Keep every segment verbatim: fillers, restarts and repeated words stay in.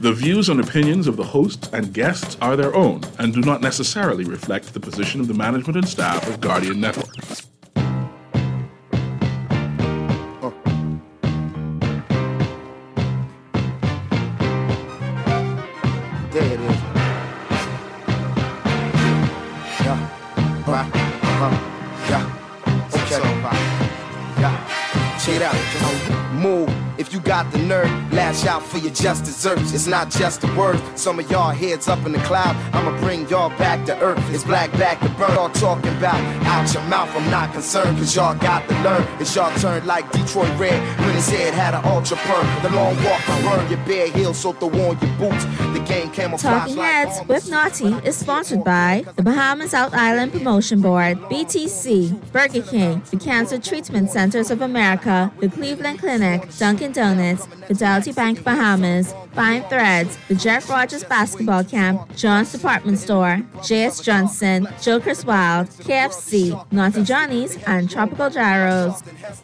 The views and opinions of the host and guests are their own and do not necessarily reflect the position of the management and staff of Guardian Network. There it is. Yeah. Right. Uh-huh. Yeah. Okay. Yeah. Check it out. Move. If you got the nerve, lash out for your just desserts. It's not just a word. Some of y'all heads up in the cloud. I'ma bring y'all back to earth. It's black back to burn. Y'all talking about out your mouth. I'm not concerned, cause y'all got to learn. It's y'all turn like Detroit Red when his head had an ultra perm. The long walk to burn your bare heels, so throw on your boots. The game camouflage. Talking Heads with Naughty is sponsored by the Bahamas South Island Promotion Board, B T C, Burger King, the Cancer Treatment Centers of America, the Cleveland Clinic, Dunkin' Donuts, Fidelity Bank Bahamas, Fine Threads, the Jeff Rogers Basketball Camp, John's Department Store, J S Johnson, Joker's Wild, K F C, Naughty Johnny's, and Tropical Gyros.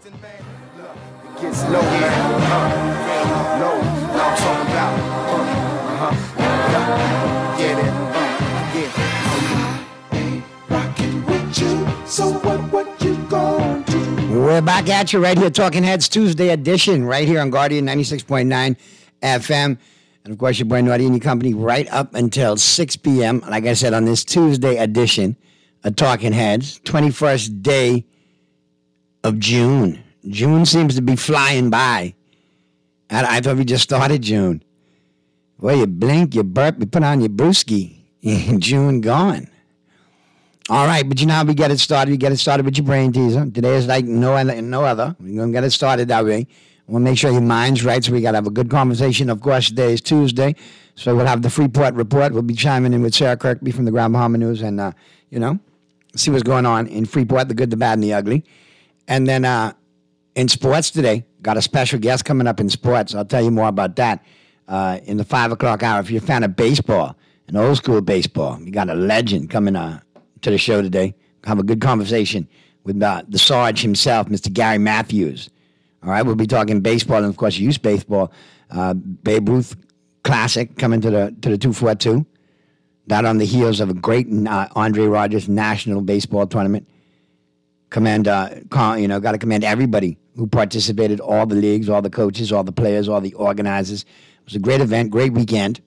Gets low, man. Uh, low. Now I'm talking about. Uh, uh-huh. Get it. Uh, yeah. Ain't rocking with you. So what? What you gonna do? We're back at you right here, Talking Heads Tuesday edition, right here on Guardian ninety-six point nine F M. And of course, your boy Naughty and your company right up until six p.m. Like I said, on this Tuesday edition of Talking Heads, twenty-first day of June. June seems to be flying by. I, I thought we just started June. Well, you blink, you burp, you put on your brewski, and June gone. All right, but you know how we get it started. We get it started with your brain teaser. Today is like no other. No other. We're going to get it started that way. We'll make sure your mind's right, so we got to have a good conversation. Of course, today is Tuesday, so we'll have the Freeport Report. We'll be chiming in with Sarah Kirkby from the Grand Bahama News and, uh, you know, see what's going on in Freeport, the good, the bad, and the ugly. And then uh, in sports today, got a special guest coming up in sports. I'll tell you more about that uh, in the five o'clock hour. If you're a fan of baseball, an old school baseball, we got a legend coming uh, to the show today. Have a good conversation with uh, the Sarge himself, Mister Gary Matthews. All right, we'll be talking baseball and, of course, youth baseball. Uh, Babe Ruth Classic coming to the to the two forty-two. That on the heels of a great uh, Andre Rogers National Baseball Tournament. Commend, uh, you know, got to commend everybody who participated, all the leagues, all the coaches, all the players, all the organizers. It was a great event, great weekend.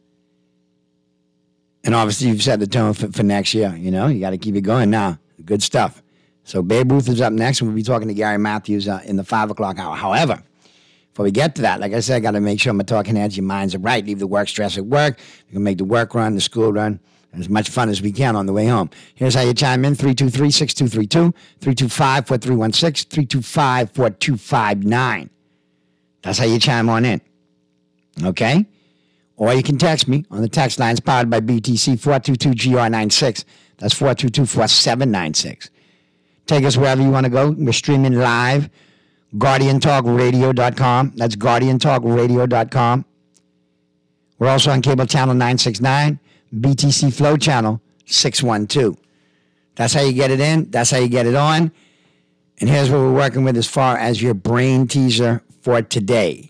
And obviously, you've set the tone for, for next year. You know, you got to keep it going now. Good stuff. So Babe Ruth is up next, and we'll be talking to Gary Matthews uh, in the five o'clock hour. However, before we get to that, like I said, I got to make sure my talking heads, your minds are right. Leave the work stress at work. You can make the work run, the school run, as much fun as we can on the way home. Here's how you chime in: three two three, six two three two, three two five, four three one six, three two five, four two five nine. That's how you chime on in. Okay? Or you can text me on the text lines powered by B T C, four two two G R ninety-six. That's four two two, four seven nine six. Take us wherever you want to go. We're streaming live, guardian talk radio dot com. That's guardian talk radio dot com. We're also on cable channel nine sixty-nine, B T C Flow channel six one two. That's how you get it in. That's how you get it on. And here's what we're working with as far as your brain teaser for today.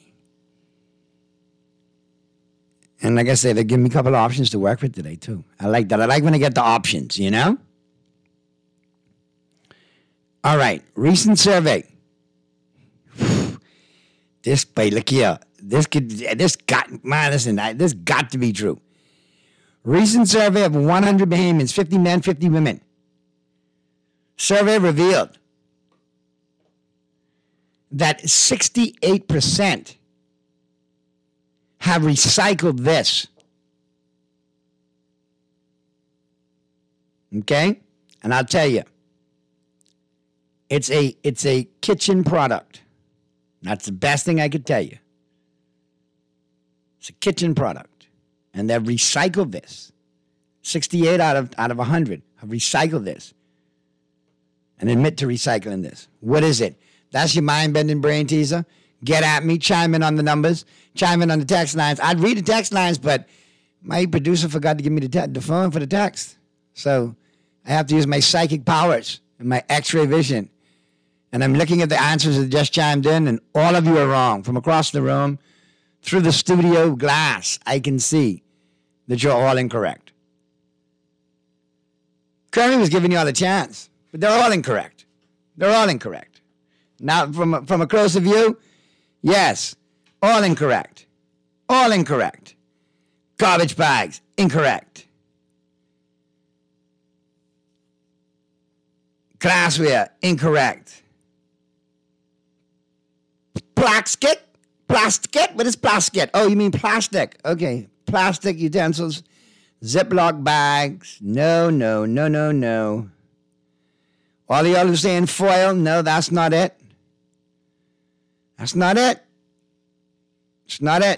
And like I say, they give me a couple of options to work with today, too. I like that. I like when I get the options, you know? All right. Recent survey. This, boy, look here. This could, this got, man, listen, this got to be true. Recent survey of one hundred Bahamians, fifty men, fifty women. Survey revealed that sixty-eight percent have recycled this. Okay? And I'll tell you, it's a it's a kitchen product. That's the best thing I could tell you. It's a kitchen product. And they've recycled this. sixty-eight out of out of one hundred have recycled this. And admit to recycling this. What is it? That's your mind-bending brain teaser. Get at me, chime in on the numbers, chime in on the text lines. I'd read the text lines, but my producer forgot to give me the, te- the phone for the text. So I have to use my psychic powers and my x-ray vision. And I'm looking at the answers that just chimed in, and all of you are wrong. From across the room through the studio glass, I can see that you're all incorrect. Kermit was giving you all a chance, but they're all incorrect. They're all incorrect. Now, from a, from a closer view, yes, all incorrect. All incorrect. Garbage bags, incorrect. Glassware, incorrect. Plastic? Plastic? What is plastic? Oh, you mean plastic. Okay, plastic utensils. Ziploc bags. No, no, no, no, no. All the others saying foil. No, that's not it. That's not it. It's not it.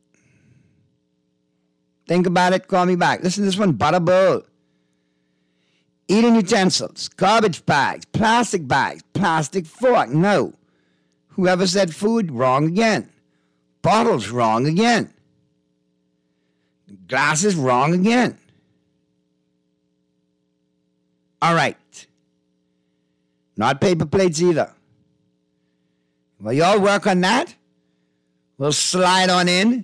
Think about it. Call me back. Listen to this one. Butter bowl. Eating utensils. Garbage bags. Plastic bags. Plastic fork. No. Whoever said food, wrong again. Bottles, wrong again. Glasses, wrong again. All right. Not paper plates either. Well, y'all work on that. We'll slide on in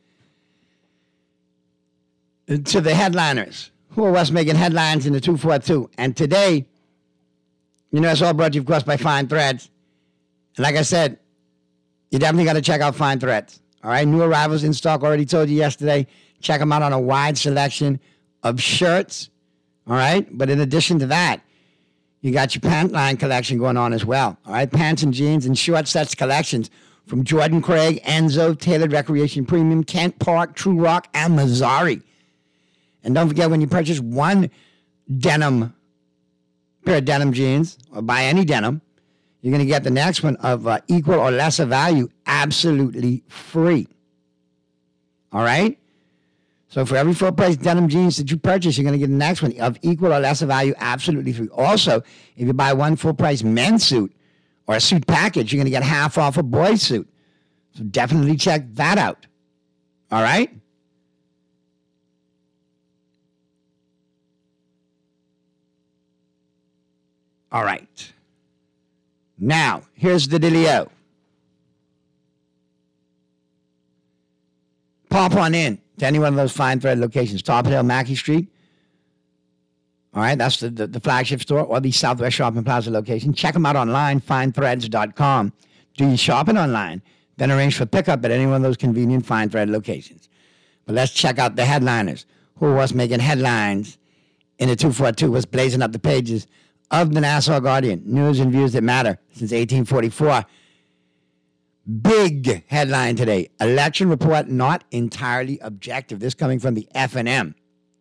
to the headliners. Who are what's making headlines in the two forty-two? And today, you know, it's all brought to you, of course, by Fine Threads. And like I said, you definitely got to check out Fine Threads. All right, new arrivals in stock. Already told you yesterday. Check them out on a wide selection of shirts. All right, but in addition to that, you got your pant line collection going on as well. All right, pants and jeans and short sets collections from Jordan Craig, Enzo, Tailored Recreation Premium, Kent Park, True Rock, and Mazzari. And don't forget, when you purchase one denim, pair of denim jeans, or buy any denim, you're going to get the next one of uh, equal or lesser value absolutely free. All right? So for every full-price denim jeans that you purchase, you're going to get the next one of equal or lesser value absolutely free. Also, if you buy one full-price men's suit or a suit package, you're going to get half off a boy's suit. So definitely check that out. All right? All right. Now, here's the dealio. Pop on in to any one of those Fine Thread locations. Top Hill, Mackey Street. All right, that's the, the, the flagship store or the Southwest Shopping Plaza location. Check them out online, fine threads dot com. Do your shopping online, then arrange for pickup at any one of those convenient Fine Thread locations. But let's check out the headliners. Who was making headlines in the two forty-two, was blazing up the pages of the Nassau Guardian. News and views that matter since eighteen forty-four. Big headline today. Election report not entirely objective. This coming from the F and M.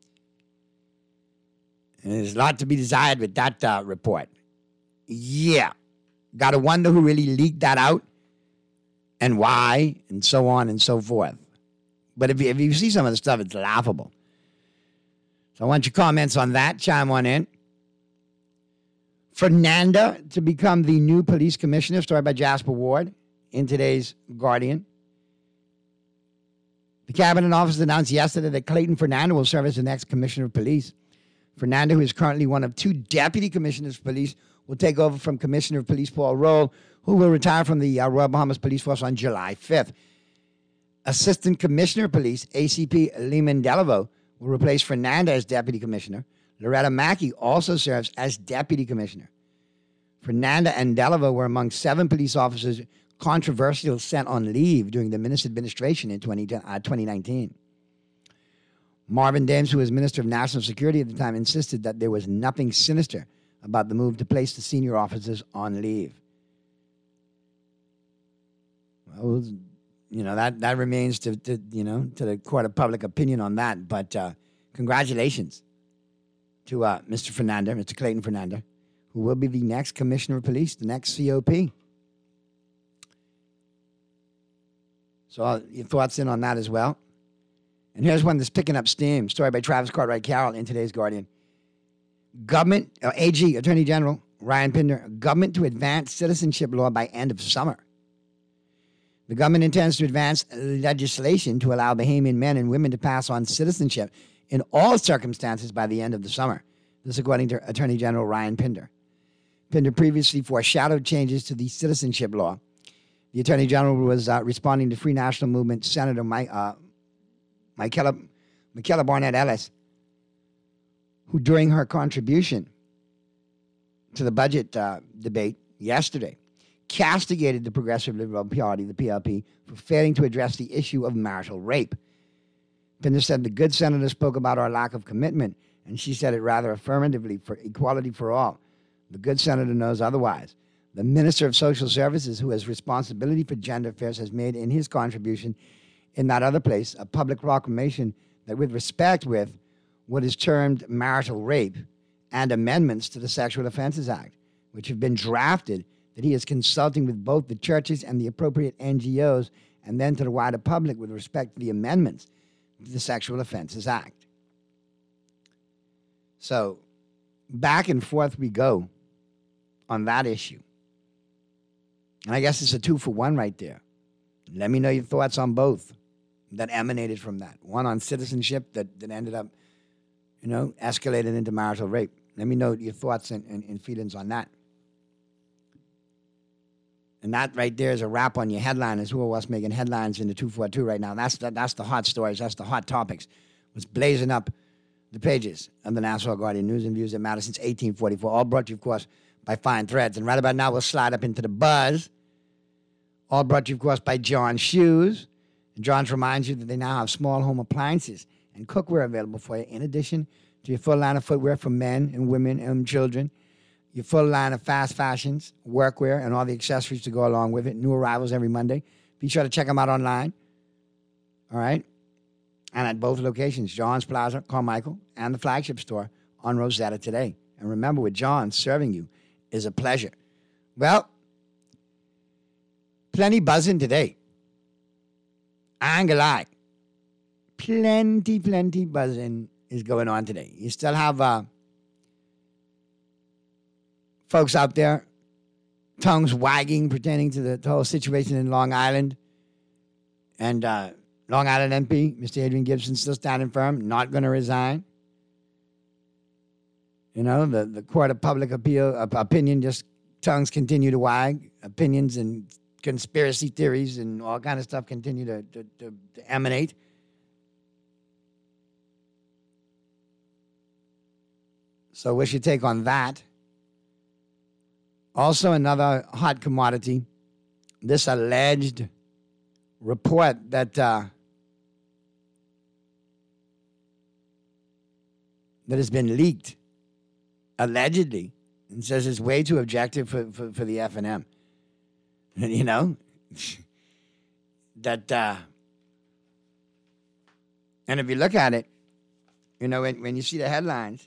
And there's a lot to be desired with that uh, report. Yeah. Got to wonder who really leaked that out and why and so on and so forth. But if you, if you see some of the stuff, it's laughable. So I want your comments on that. Chime on in. Fernanda to become the new police commissioner, story by Jasper Ward in today's Guardian. The cabinet office announced yesterday that Clayton Fernanda will serve as the next commissioner of police. Fernanda, who is currently one of two deputy commissioners of police, will take over from Commissioner of Police Paul Roll, who will retire from the uh, Royal Bahamas Police Force on July fifth. Assistant Commissioner of Police, A C P Lehman Delaveau, will replace Fernanda as deputy commissioner. Loretta Mackey also serves as deputy commissioner. Fernanda and Delaveau were among seven police officers controversially sent on leave during the minister's administration in twenty nineteen. Marvin Dames, who was Minister of National Security at the time, insisted that there was nothing sinister about the move to place the senior officers on leave. Well, you know, that, that remains to, to, you know, to the court of public opinion on that. But uh, congratulations to uh, Mister Fernanda, Mister Clayton Fernanda, who will be the next Commissioner of Police, the next C O P. So uh, your thoughts in on that as well. And here's one that's picking up steam. Story by Travis Cartwright Carroll in today's Guardian. Government, uh, A G, Attorney General Ryan Pinder, government to advance citizenship law by end of summer. The government intends to advance legislation to allow Bahamian men and women to pass on citizenship in all circumstances by the end of the summer. This according to Attorney General Ryan Pinder. Pinder previously foreshadowed changes to the citizenship law The Attorney General was uh, responding to Free National Movement Senator My, uh, Michaela, Michaela Barnett Ellis, who during her contribution to the budget uh, debate yesterday castigated the Progressive Liberal Party, the P L P, for failing to address the issue of marital rape. Pinder said the good senator spoke about our lack of commitment, and she said it rather affirmatively for equality for all. The good senator knows otherwise. The Minister of Social Services, who has responsibility for gender affairs, has made in his contribution in that other place a public proclamation that with respect with what is termed marital rape and amendments to the Sexual Offenses Act, which have been drafted, that he is consulting with both the churches and the appropriate N G Os and then to the wider public with respect to the amendments to the Sexual Offenses Act. So back and forth we go on that issue. And I guess it's a two for one right there. Let me know your thoughts on both that emanated from that. One on citizenship that, that ended up, you know, escalated into marital rape. Let me know your thoughts and, and, and feelings on that. And that right there is a wrap on your headliners. Who are what's making headlines in the two forty-two right now? That's the, that's the hot stories. That's the hot topics. What's blazing up the pages of the Nassau Guardian News and Views that matter since eighteen forty-four. All brought to you, of course, by Fine Threads. And right about now, we'll slide up into the buzz. All brought to you, of course, by John Shoes. And John reminds you that they now have small home appliances and cookware available for you, in addition to your full line of footwear for men and women and children, your full line of fast fashions, workwear, and all the accessories to go along with it. New arrivals every Monday. Be sure to check them out online. All right? And at both locations, John's Plaza, Carmichael, and the flagship store on Rosetta today. And remember, with John, serving you is a pleasure. Well, plenty buzzing today. I ain't gonna lie. Plenty, plenty buzzing is going on today. You still have uh, folks out there, tongues wagging pertaining to the, the whole situation in Long Island. And uh, Long Island M P, Mister Adrian Gibson, still standing firm, not going to resign. You know, the, the Court of Public Appeal uh, opinion, just tongues continue to wag. Opinions and conspiracy theories and all kind of stuff continue to, to, to, to emanate. So what's your take on that? Also, another hot commodity, this alleged report that uh, that has been leaked, allegedly, and says it's way too objective for, for, for the F N M. You know, that, uh, and if you look at it, you know, when, when you see the headlines,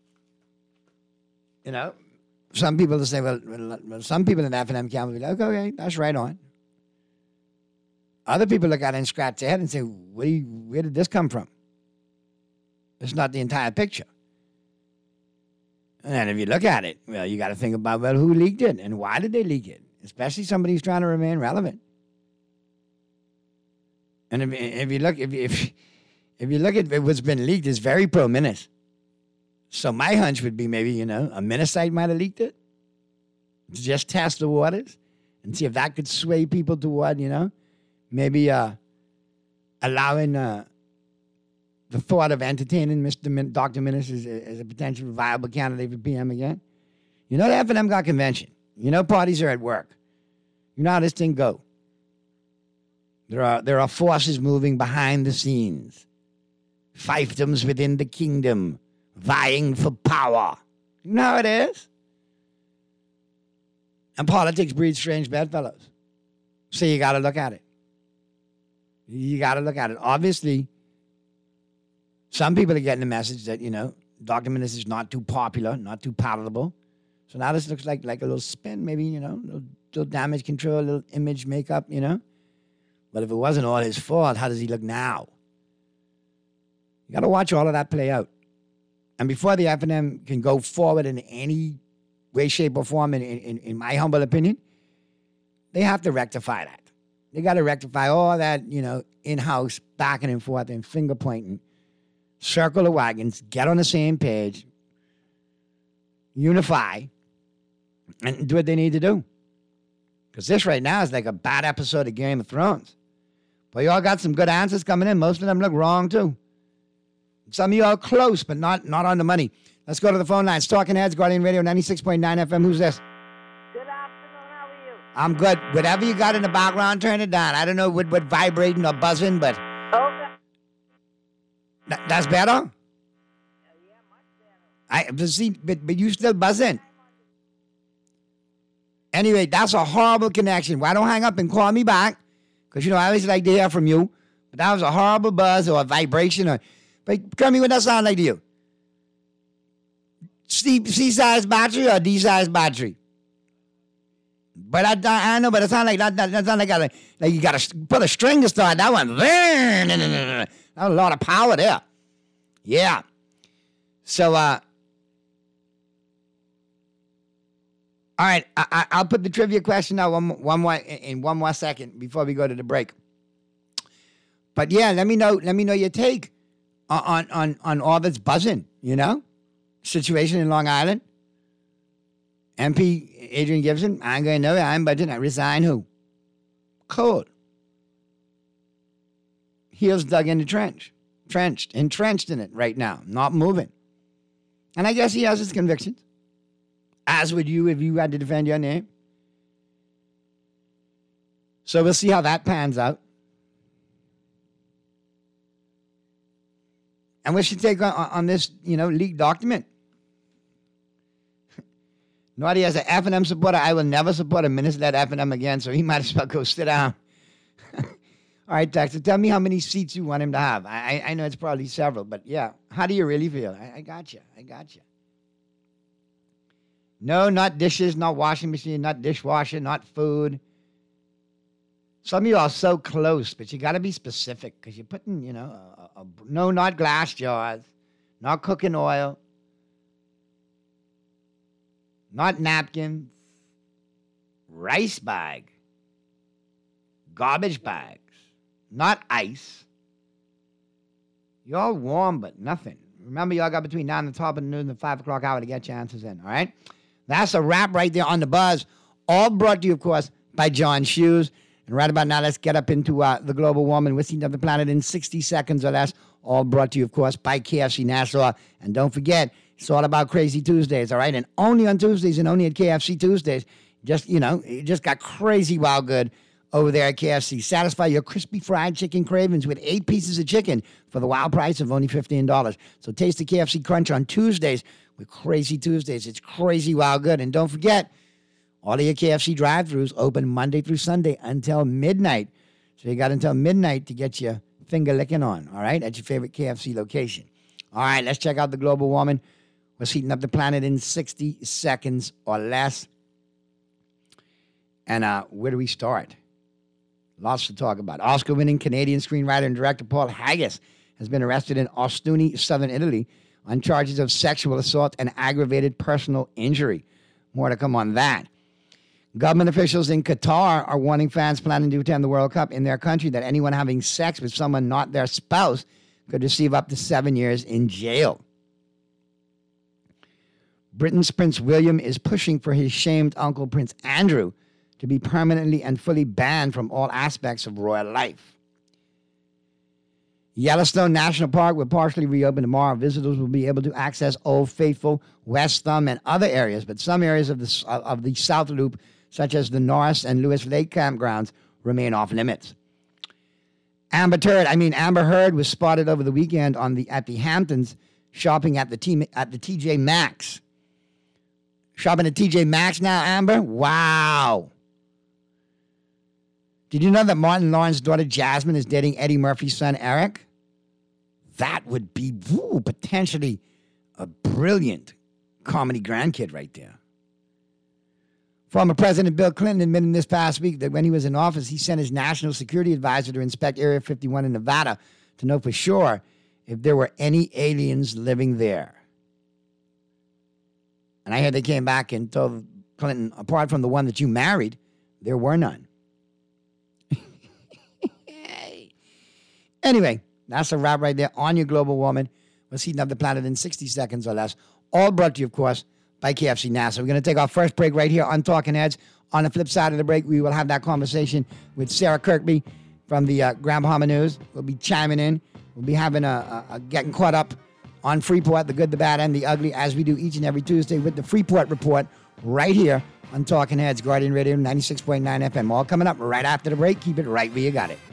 you know, some people will say, well, well some people in the F N M camp will be like, okay, that's right on. Other people look at it and scratch their head and say, where, do you, where did this come from? It's not the entire picture. And if you look at it, well, you got to think about, well, who leaked it and why did they leak it? Especially somebody who's trying to remain relevant. And if, if you look, if, if if you look at what's been leaked, it's very pro-Minnis. So my hunch would be maybe, you know, a Minnesite might have leaked it to just test the waters and see if that could sway people toward, you know, maybe uh, allowing uh, the thought of entertaining Mister Min- Doctor Minnis as, as a potential viable candidate for P M again. You know, the F N M got convention. You know, parties are at work. You know how this thing go. There are there are forces moving behind the scenes. Fiefdoms within the kingdom, vying for power. You know how it is? And politics breeds strange bedfellows. So you got to look at it. You got to look at it. Obviously, some people are getting the message that, you know, Doctor Minnis is not too popular, not too palatable. So now this looks like, like a little spin, maybe, you know, a little, little damage control, a little image makeup, you know. But if it wasn't all his fault, how does he look now? You got to watch all of that play out. And before the F N M can go forward in any way, shape, or form, in, in, in my humble opinion, they have to rectify that. They got to rectify all that, you know, in-house, backing and forth and finger-pointing, circle the wagons, get on the same page, unify, and do what they need to do. Because this right now is like a bad episode of Game of Thrones. But y'all got some good answers coming in. Most of them look wrong, too. Some of y'all close, but not, not on the money. Let's go to the phone lines. Talking Heads, Guardian Radio, ninety-six point nine F M. Who's this? Good afternoon. How are you? I'm good. Whatever you got in the background, turn it down. I don't know what, what vibrating or buzzing, but Okay. th- that's better? Yeah, much better. I but see, but, but you still buzzing. Anyway, that's a horrible connection. Why don't hang up and call me back? Because, you know, I always like to hear from you. But that was a horrible buzz or a vibration. Or, but tell me what that sound like to you. C, C-size battery or D-size battery? But I, I know, but it sound like that. That, that sound like, a, like you got to put a string to start that one. That was a lot of power there. Yeah. So, uh, all right, I, I, I'll put the trivia question out one, one more in one more second before we go to the break. But yeah, let me know. Let me know your take on on on all that's buzzing. You know, situation in Long Island. M P Adrian Gibson. I'm going nowhere. I'm budgeting. I resign. Who? Cold. Heels dug in the trench, trenched, entrenched in it right now, not moving. And I guess he has his convictions. As would you if you had to defend your name. So we'll see how that pans out. And what's your take on, on this, you know, leaked document? Naughty as an F and M supporter, I will never support a minister at F and M again, so he might as well go sit down. All right, Dexter, tell me how many seats you want him to have. I, I know it's probably several, but yeah, how do you really feel? I, I got you. I got you. No, not dishes, not washing machine, not dishwasher, not food. Some of you are so close, but you got to be specific because you're putting, you know, a, a, a, no, not glass jars, not cooking oil, not napkins, rice bag, garbage bags, not ice. You're warm, but nothing. Remember, y'all got between now and the top of the noon and the five o'clock hour to get your answers in, all right? That's a wrap right there on the buzz. All brought to you, of course, by John Shoes. And right about now, let's get up into uh, the global warming. We're seeing of the planet in sixty seconds or less. All brought to you, of course, by K F C Nassau. And don't forget, it's all about Crazy Tuesdays, all right? And only on Tuesdays and only at K F C Tuesdays. Just, you know, it just got crazy wild good over there at K F C. Satisfy your crispy fried chicken cravings with eight pieces of chicken for the wild price of only fifteen dollars. So taste the K F C Crunch on Tuesdays with Crazy Tuesdays. It's crazy wild good. And don't forget, all of your K F C drive-thrus open Monday through Sunday until midnight. So you got until midnight to get your finger licking on, all right, at your favorite K F C location. All right, let's check out the global warming. We're heating up the planet in sixty seconds or less. And uh, where do we start? Lots to talk about. Oscar-winning Canadian screenwriter and director Paul Haggis has been arrested in Ostuni, southern Italy, on charges of sexual assault and aggravated personal injury. More to come on that. Government officials in Qatar are warning fans planning to attend the World Cup in their country that anyone having sex with someone not their spouse could receive up to seven years in jail. Britain's Prince William is pushing for his shamed uncle Prince Andrew to be permanently and fully banned from all aspects of royal life. Yellowstone National Park will partially reopen tomorrow. Visitors will be able to access Old Faithful, West Thumb, and other areas, but some areas of the, of the South Loop, such as the Norris and Lewis Lake campgrounds, remain off limits. Amber Heard, I mean Amber Heard was spotted over the weekend on the at the Hamptons shopping at the T, at the T J Maxx. Shopping at T J Maxx now, Amber? Wow. Did you know that Martin Lawrence's daughter Jasmine is dating Eddie Murphy's son Eric? That would be woo, potentially a brilliant comedy grandkid right there. Former President Bill Clinton admitted this past week that when he was in office, he sent his national security advisor to inspect Area fifty-one in Nevada to know for sure if there were any aliens living there. And I heard they came back and told Clinton, apart from the one that you married, there were none. Anyway, that's a wrap right there on your global warming. We'll see another planet in sixty seconds or less. All brought to you, of course, by K F C NASA. We're going to take our first break right here on Talking Heads. On the flip side of the break, we will have that conversation with Sarah Kirkby from the uh, Grand Bahama News. We'll be chiming in. We'll be having a, a, a getting caught up on Freeport, the good, the bad, and the ugly, as we do each and every Tuesday with the Freeport Report right here on Talking Heads, Guardian Radio ninety-six point nine F M. All coming up right after the break. Keep it right where you got it.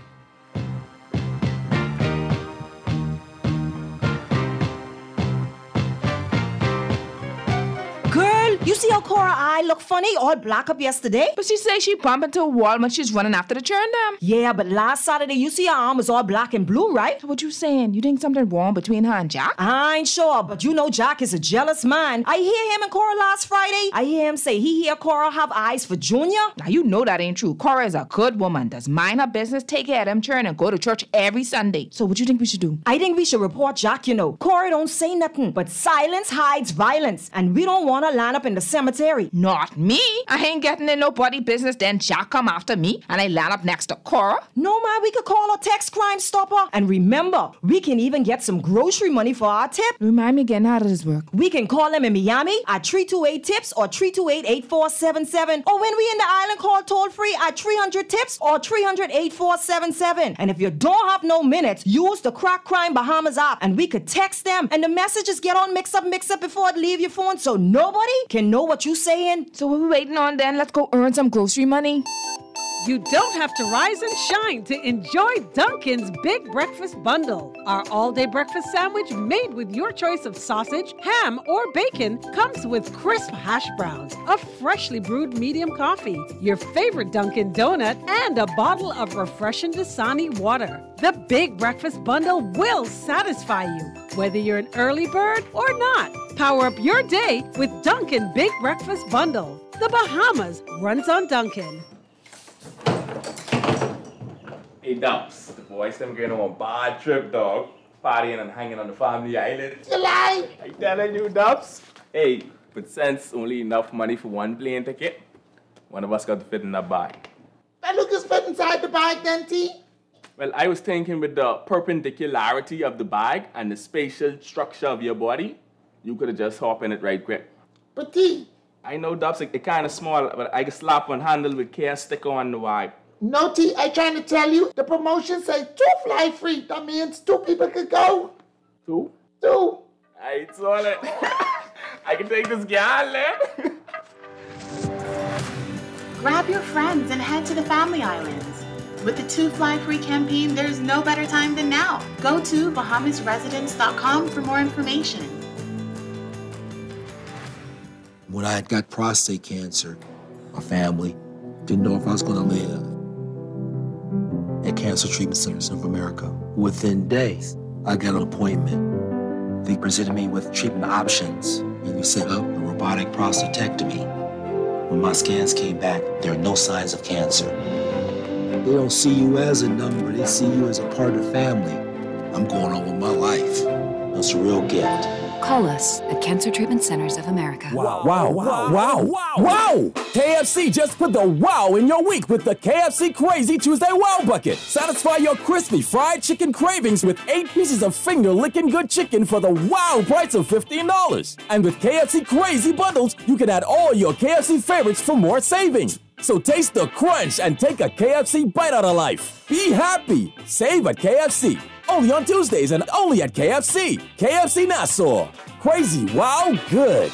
Girl, you see how Cora eye look funny, all black up yesterday? But she say she bumped into a wall when she's running after the churn them. Yeah, but last Saturday, you see her arm was all black and blue, right? What you saying? You think something wrong between her and Jack? I ain't sure, but you know Jack is a jealous man. I hear him and Cora last Friday. I hear him say he hear Cora have eyes for Junior. Now you know that ain't true. Cora is a good woman, does mind her business, take care of them churn, and go to church every Sunday. So what you think we should do? I think we should report Jack, you know. Cora don't say nothing, but silence hides violence, and we don't want to line up in the cemetery. Not me. I ain't getting in nobody business. Then Jack come after me and I land up next to Cora. No, man, we could call a text crime stopper. And remember, we can even get some grocery money for our tip. Remind me again, how does this work? We can call them in Miami at three two eight tips or three two eight, eight four seven seven. Or when we in the island, call toll free at three hundred tips or three hundred, eight four seven seven. And if you don't have no minutes, use the Crack Crime Bahamas app and we could text them. And the messages get on mix up, mix up before it leave your phone so nobody can know what you saying. So what we waiting on then? Let's go earn some grocery money. You don't have to rise and shine to enjoy Dunkin's Big Breakfast Bundle. Our all-day breakfast sandwich made with your choice of sausage, ham, or bacon comes with crisp hash browns, a freshly brewed medium coffee, your favorite Dunkin' donut, and a bottle of refreshing Dasani water. The Big Breakfast Bundle will satisfy you, whether you're an early bird or not. Power up your day with Dunkin' Big Breakfast Bundle. The Bahamas runs on Dunkin'. Hey, Dumps, the boys them going on a bad trip, dog. Partying and hanging on the family island. You lie! I telling you, Dumps. Hey, but since only enough money for one plane ticket, one of us got to fit in that bag. That look is fit inside the bag then, T. Well, I was thinking with the perpendicularity of the bag and the spatial structure of your body, you could have just hop in it right quick. But T. I know, Dumps, it, it kind of small, but I can slap one handle with care sticker on the wide. No, T, I trying to tell you, the promotion says two fly free. That means two people could go. Two? Two. I saw it. I can take this gal, eh? Grab your friends and head to the Family Islands. With the Two Fly Free campaign, there's no better time than now. Go to Bahamas Residence dot com for more information. When I had got prostate cancer, my family didn't know if I was going to live. At Cancer Treatment Centers of America, within days, I got an appointment. They presented me with treatment options, and we set up a robotic prostatectomy. When my scans came back, there are no signs of cancer. They don't see you as a number, they see you as a part of the family. I'm going on with my life. That's a real gift. Call us at Cancer Treatment Centers of America. Wow, wow, wow, wow, wow, wow! K F C just put the wow in your week with the K F C Crazy Tuesday Wow Bucket. Satisfy your crispy fried chicken cravings with eight pieces of finger-licking good chicken for the wow price of fifteen dollars. And with K F C Crazy Bundles, you can add all your K F C favorites for more savings. So taste the crunch and take a K F C bite out of life. Be happy. Save at K F C. Only on Tuesdays and only at K F C. K F C Nassau. Crazy, wow, good.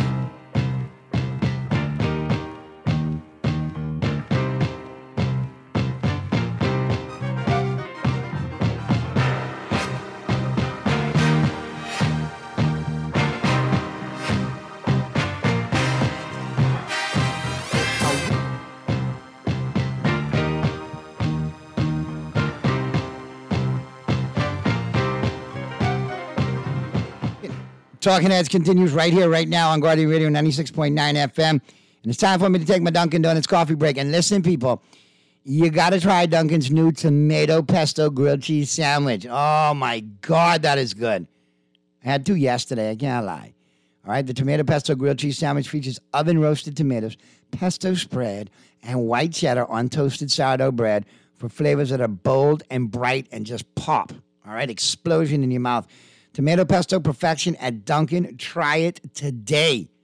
Talking Heads continues right here, right now on Guardian Radio ninety-six point nine F M. And it's time for me to take my Dunkin' Donuts coffee break. And listen, people, you got to try Dunkin's new tomato pesto grilled cheese sandwich. Oh, my God, that is good. I had two yesterday. I can't lie. All right, the tomato pesto grilled cheese sandwich features oven-roasted tomatoes, pesto spread, and white cheddar on toasted sourdough bread for flavors that are bold and bright and just pop. All right, explosion in your mouth. Tomato pesto perfection at Dunkin'. Try it today.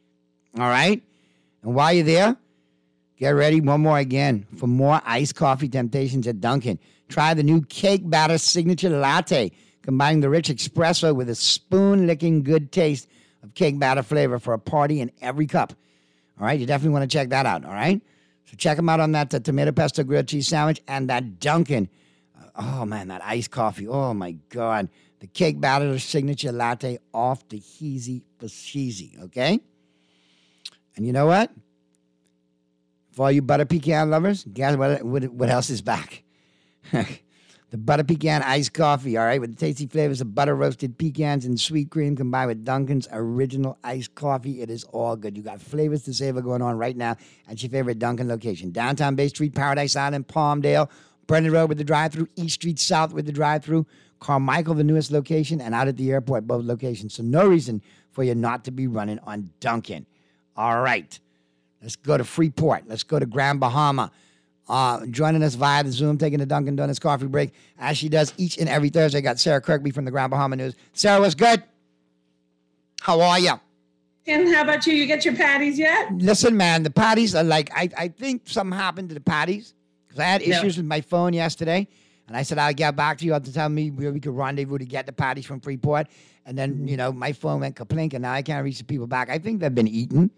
All right? And while you're there, get ready one more again for more iced coffee temptations at Dunkin'. Try the new Cake Batter Signature Latte, combining the rich espresso with a spoon-licking good taste of cake batter flavor for a party in every cup. All right? You definitely want to check that out, all right? So check them out on that uh, tomato pesto grilled cheese sandwich and that Dunkin'. Uh, oh, man, that iced coffee. Oh, my God. The Cake Batter Signature Latte off the heezy for cheesy, okay? And you know what? For all you butter pecan lovers, guess what, what, what else is back? The butter pecan iced coffee, all right, with the tasty flavors of butter roasted pecans and sweet cream combined with Dunkin's original iced coffee. It is all good. You got flavors to savor going on right now at your favorite Dunkin' location. Downtown Bay Street, Paradise Island, Palmdale, Brendan Road with the drive-thru, East Street South with the drive-thru, Carmichael, the newest location, and out at the airport, both locations. So no reason for you not to be running on Dunkin'. All right. Let's go to Freeport. Let's go to Grand Bahama. Uh, joining us via the Zoom, taking the Dunkin' Donuts coffee break, as she does each and every Thursday. Got Sarah Kirkby from the Grand Bahama News. Sarah, what's good? How are you? And how about you? You get your patties yet? Listen, man, the patties are like, I, I think something happened to the patties because I had issues No. with my phone yesterday. And I said, I'll get back to you to tell me where we could rendezvous to get the patties from Freeport. And then, you know, my phone went kaplink, and now I can't reach the people back. I think they've been eaten.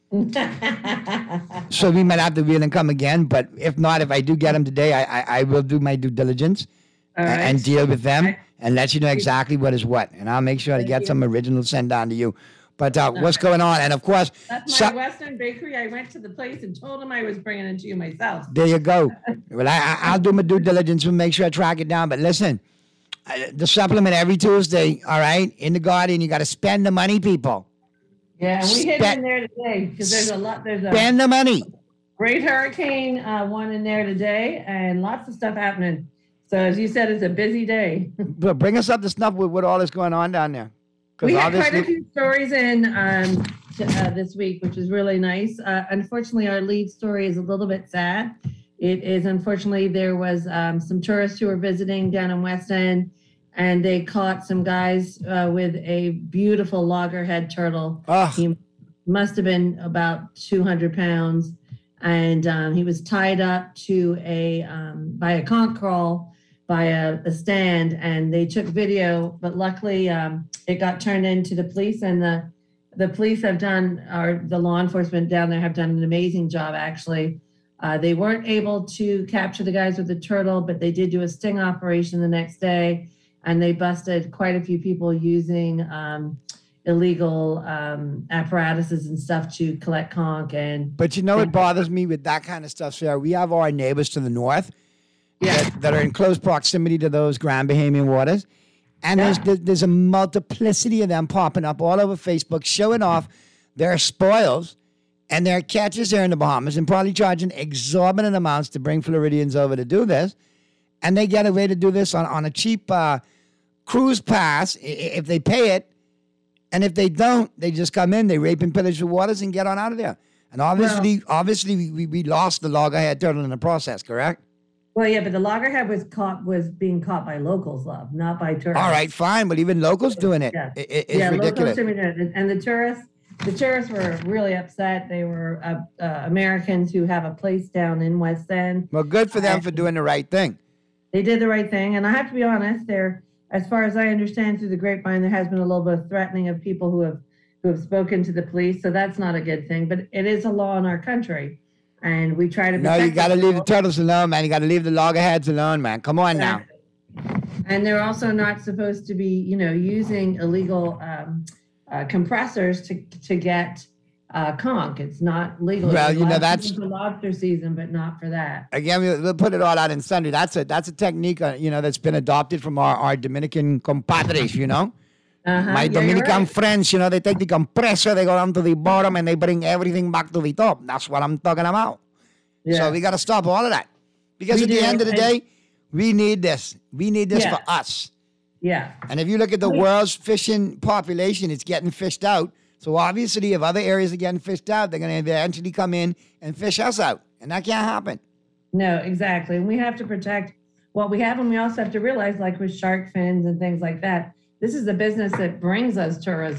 So we might have to wheel and come again. But if not, if I do get them today, I I, I will do my due diligence All a- right. and deal with them and let you know exactly what is what. And I'll make sure to get some original sent down to you. But uh, what's going on? And of course, That's my so- Western Bakery. I went to the place and told them I was bringing it to you myself. there you go. Well, I, I, I'll do my due diligence and make sure I track it down. But listen, uh, the supplement every Tuesday, all right, in the Guardian, you got to spend the money, people. Yeah, and we hid Spend- in there today because there's a lot. There's a Spend the money. great hurricane uh, one in there today, and lots of stuff happening. So as you said, it's a busy day. But bring us up to snuff with what all is going on down there. 'Cause We all had this quite a li- few stories in um, t- uh, this week, which is really nice. Uh, unfortunately, our lead story is a little bit sad. It is unfortunately there was um, some tourists who were visiting down in West End, and they caught some guys uh, with a beautiful loggerhead turtle. He must have been about two hundred pounds, and um, he was tied up to a um, by a conch crawl by a, a stand, and they took video, but luckily um, it got turned into the police, and the the police have done, or the law enforcement down there have done an amazing job, actually. Uh, they weren't able to capture the guys with the turtle, but they did do a sting operation the next day, and they busted quite a few people using um, illegal um, apparatuses and stuff to collect conch. And But you know what bothers me with that kind of stuff, Sarah? We have our neighbors to the north that, that are in close proximity to those Grand Bahamian waters. And there's, there's there's a multiplicity of them popping up all over Facebook showing off their spoils and their catches there in the Bahamas and probably charging exorbitant amounts to bring Floridians over to do this. And they get away to do this on, on a cheap uh, cruise pass i- i- if they pay it. And if they don't, they just come in, they rape and pillage the waters and get on out of there. And obviously, obviously, we, we, we lost the loggerhead turtle in the process, correct? well, yeah, but the loggerhead was caught was being caught by locals, love, not by tourists. All right, fine, but even locals doing it, Yeah, i- i- it's yeah, ridiculous. locals doing it, and the tourists, the tourists were really upset. They were uh, uh, Americans who have a place down in West End. Well, good for them for doing the right thing. They did the right thing, and I have to be honest. There, as far as I understand through the grapevine, there has been a little bit of threatening of people who have who have spoken to the police. So that's not a good thing. But it is a law in our country, and we try to. No, protect you got to the leave the law. turtles alone, man. You got to leave the loggerheads alone, man. Come on now. And they're also not supposed to be, you know, using illegal um, uh, compressors to to get uh, conch. It's not legal. Well, It's you know, allowed that's- for lobster season, but not for that. Again, we'll, we'll put it all out in Sunday. That's a that's a technique, uh, you know, that's been adopted from our, our Dominican compadres, you know. Uh-huh. My Yeah, you're Dominican right. friends, you know, they take the compressor, they go down to the bottom, and they bring everything back to the top. That's what I'm talking about. Yeah. So we got to stop all of that. Because We at the do, end of the and- day, we need this. We need this Yeah. for us. Yeah. And if you look at the We- world's fishing population, it's getting fished out. So obviously, if other areas are getting fished out, they're going to eventually come in and fish us out. And that can't happen. No, exactly. And we have to protect what we have, and we also have to realize, like with shark fins and things like that, this is a business that brings us tourism.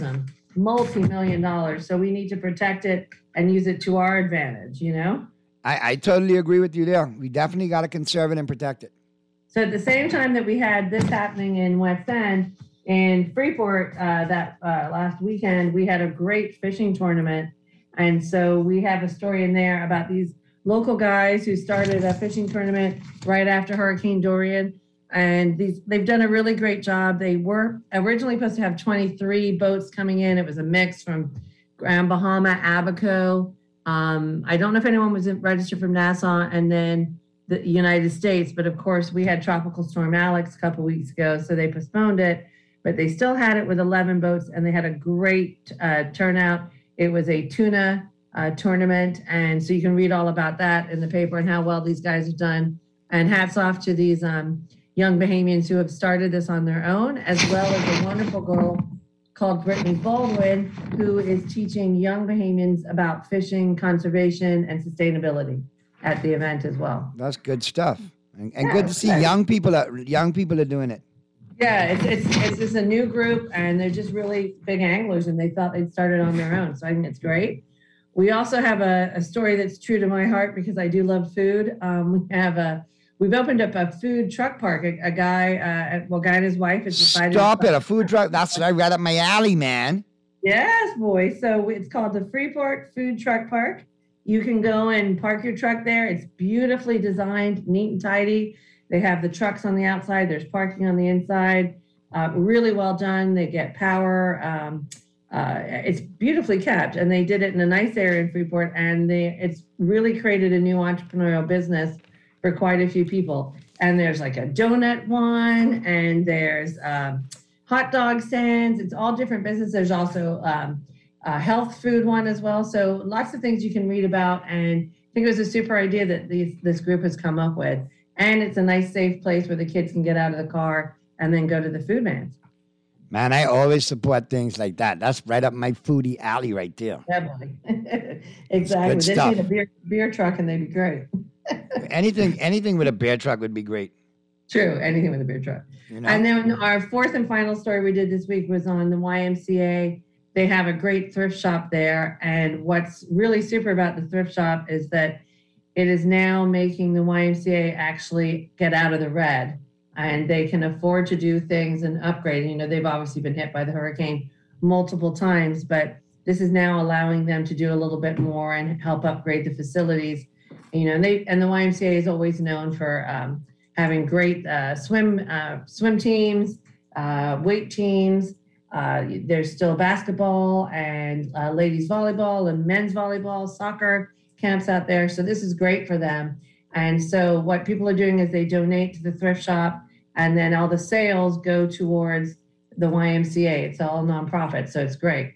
multi-million dollars. So we need to protect it and use it to our advantage, you know? I, I totally agree with you there. We definitely got to conserve it and protect it. So at the same time that we had this happening in West End, in Freeport uh, that uh, last weekend, we had a great fishing tournament. And so we have a story in there about these local guys who started a fishing tournament right after Hurricane Dorian. And these they've done a really great job. They were originally supposed to have twenty-three boats coming in. It was a mix from Grand Bahama, Abaco. Um, I don't know if anyone was registered from Nassau and then the United States. But of course, we had Tropical Storm Alex a couple weeks ago, so they postponed it. But they still had it with eleven boats, and they had a great uh, turnout. It was a tuna uh, tournament, and so you can read all about that in the paper and how well these guys have done. And hats off to these um, young Bahamians who have started this on their own, as well as a wonderful girl called Brittany Baldwin, who is teaching young Bahamians about fishing, conservation, and sustainability at the event as well. That's good stuff, and, and Yeah, good to see okay. young people. Are, young people are doing it. Yeah, it's, it's it's just a new group, and they're just really big anglers, and they thought they'd started on their own. So I think it's great. We also have a, a story that's true to my heart because I do love food. Um, we have a we've opened up a food truck park. A, a guy, uh, well, guy and his wife has decided. Stop it! A food truck. That's right up my alley, man. Yes, boy. So it's called the Freeport Food Truck Park. You can go and park your truck there. It's beautifully designed, neat and tidy. They have the trucks on the outside. There's parking on the inside. Uh, really well done. They get power. Um, uh, it's beautifully kept, and they did it in a nice area in Freeport. And they, it's really created a new entrepreneurial business for quite a few people. And there's like a donut one, and there's um, hot dog stands. It's all different businesses. There's also um, a health food one as well. So lots of things you can read about. And I think it was a super idea that these, this group has come up with. And it's a nice, safe place where the kids can get out of the car and then go to the food vans. Man, I always support things like that. That's right up my foodie alley right there. Definitely. Exactly. Good They stuff. need a beer, beer truck and they'd be great. anything, anything with a beer truck would be great. True. Anything with a beer truck. You know? And then our fourth and final story we did this week was on the Y M C A. They have a great thrift shop there. And what's really super about the thrift shop is that it is now making the Y M C A actually get out of the red, and they can afford to do things and upgrade. You know, they've obviously been hit by the hurricane multiple times, but this is now allowing them to do a little bit more and help upgrade the facilities. You know, and they and the Y M C A is always known for um, having great uh, swim uh, swim teams, uh, weight teams. Uh, there's still basketball and uh, ladies volleyball and men's volleyball, soccer camps out there. So this is great for them. And so what people are doing is they donate to the thrift shop, and then all the sales go towards the Y M C A. It's all nonprofit, so it's great.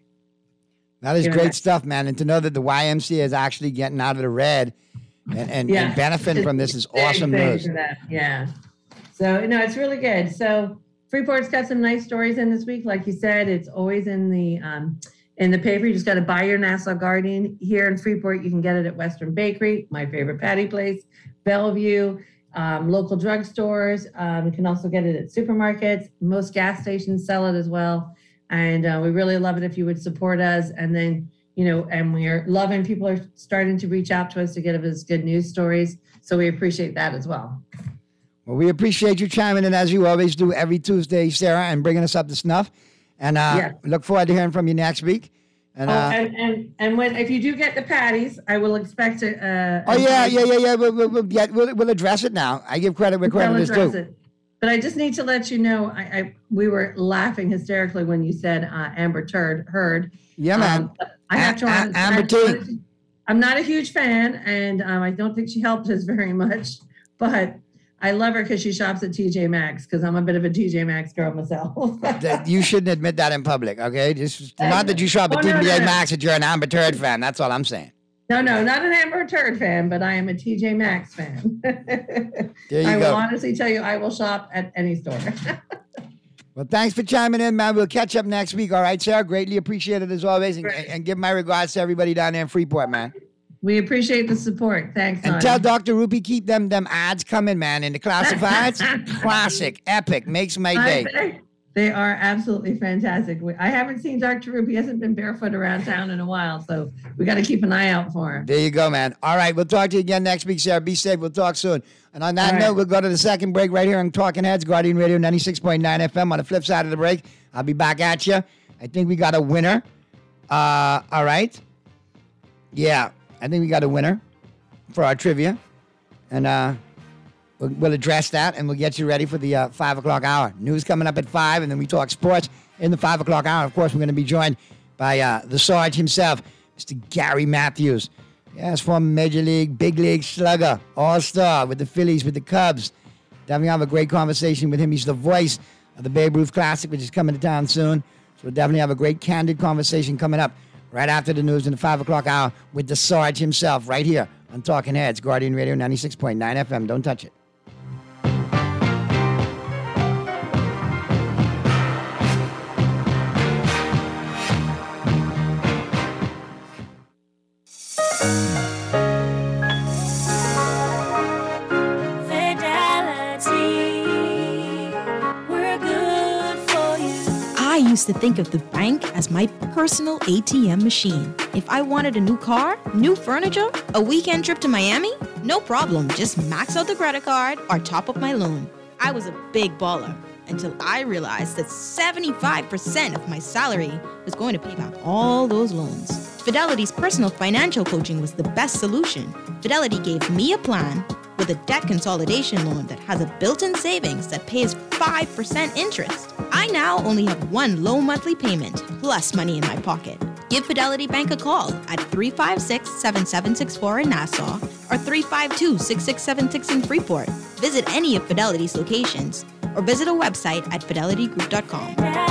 That is You know, great that- stuff, man. And to know that the Y M C A is actually getting out of the red and, and, Yeah. and benefiting from this is Big awesome thing news. for that. Yeah. So, no, it's really good. So Freeport's got some nice stories in this week. Like you said, it's always in the um, in the paper. You just got to buy your Nassau Guardian. Here in Freeport, you can get it at Western Bakery, my favorite patty place, Bellevue, um, local drugstores. Um, you can also get it at supermarkets. Most gas stations sell it as well. And uh, we really love it if you would support us. And then, you know, and we're loving, people are starting to reach out to us to give us good news stories. So we appreciate that as well. Well, we appreciate you chiming in as you always do every Tuesday, Sarah, and bringing us up to snuff. And uh, Yeah. look forward to hearing from you next week. And, oh, uh, and, and and when if you do get the patties, I will expect to. Uh, oh yeah, yeah, yeah, yeah. We'll, we'll, we'll, get, we'll, we'll address it now. I give credit where credit We'll is address due. it. But I just need to let you know, I, I we were laughing hysterically when you said uh, Amber Turd Heard. Yeah, man. Um, I have to. A- A- honest- Amber I'm T. not- I'm not a huge fan, and um, I don't think she helped us very much. But I love her because she shops at T J Maxx, because I'm a bit of a T J Maxx girl myself. That you shouldn't admit that in public, okay? Just, not that you shop at Oh, no, T J no, no. Maxx, that you're an Amber Turd fan. That's all I'm saying. No, no, not an Amber Turd fan, but I am a T J Maxx fan. There you I go. will honestly tell you, I will shop at any store. Well, thanks for chiming in, man. We'll catch up next week. All right, Sarah? Greatly appreciated as always. And, and give my regards to everybody down there in Freeport, man. We appreciate the support. Thanks, And Nani. tell Doctor Rupi keep them them ads coming, man. In the classifieds, classic, epic, makes my I day. bet, They are absolutely fantastic. We, I haven't seen Doctor Rupe. He hasn't been barefoot around town in a while, so we got to keep an eye out for him. There you go, man. All right, we'll talk to you again next week, Sarah. Be safe. We'll talk soon. And on that All note, right. we'll go to the second break right here on Talking Heads, Guardian Radio ninety-six point nine F M. On the flip side of the break, I'll be back at you. I think we got a winner. Uh, all right. Yeah, I think we got a winner for our trivia. And uh, we'll, we'll address that, and we'll get you ready for the uh, five o'clock hour. News coming up at five, and then we talk sports in the five o'clock hour. Of course, we're going to be joined by uh, the Sarge himself, Mister Gary Matthews. Yes, former Major League, Big League slugger, all-star with the Phillies, with the Cubs. Definitely have a great conversation with him. He's the voice of the Babe Ruth Classic, which is coming to town soon. So we'll definitely have a great, candid conversation coming up right after the news in the five o'clock hour with the Sarge himself right here on Talking Heads, Guardian Radio ninety-six point nine F M. Don't touch it. I used to think of the bank as my personal A T M machine. If I wanted a new car, new furniture, a weekend trip to Miami, no problem. Just max out the credit card or top up my loan. I was a big baller until I realized that seventy-five percent of my salary was going to pay back all those loans. Fidelity's personal financial coaching was the best solution. Fidelity gave me a plan with a debt consolidation loan that has a built-in savings that pays five percent interest. I now only have one low monthly payment plus money in my pocket. Give Fidelity Bank a call at three five six, seven seven six four in Nassau or three five two, six six seven six in Freeport. Visit any of Fidelity's locations or visit a website at fidelity group dot com.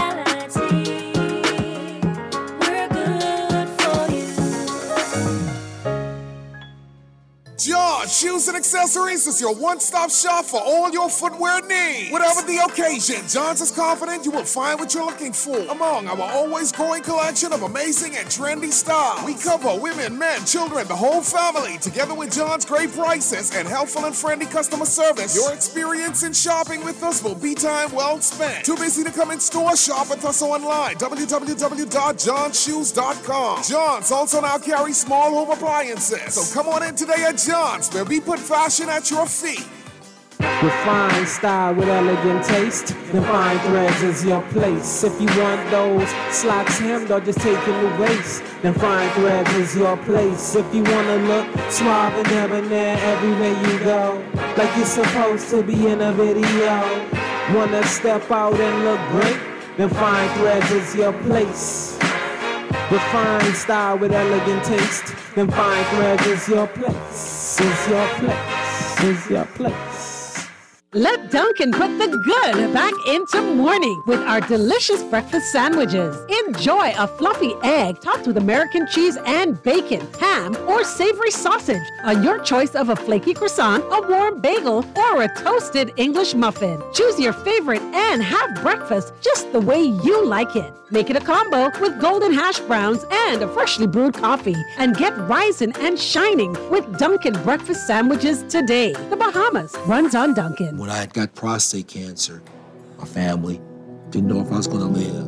John Shoes and Accessories is your one-stop shop for all your footwear needs. Whatever the occasion, John's is confident you will find what you're looking for among our always growing collection of amazing and trendy styles. We cover women, men, children, the whole family. Together with John's great prices and helpful and friendly customer service, your experience in shopping with us will be time well spent. Too busy to come in store? Shop with us online, w w w dot john shoes dot com. John's also now carries small home appliances. So come on in today at John's, where we put fashion at your feet. Refined style with elegant taste. Divine Threads is your place. If you want those slacks hemmed or just take a new waist, then Fine Threads is your place. If you wanna look suave and debonair everywhere you go, like you're supposed to be in a video, wanna step out and look great, then Fine Threads is your place. Refined style with elegant taste, then Fine Threads is your place. Is your place. Is your place. Let Dunkin' put the good back into morning with our delicious breakfast sandwiches. Enjoy a fluffy egg topped with American cheese and bacon, ham, or savory sausage on your choice of a flaky croissant, a warm bagel, or a toasted English muffin. Choose your favorite and have breakfast just the way you like it. Make it a combo with golden hash browns and a freshly brewed coffee. And get rising and shining with Dunkin' breakfast sandwiches today. The Bahamas runs on Dunkin'. When I had got prostate cancer, my family didn't know if I was going to live.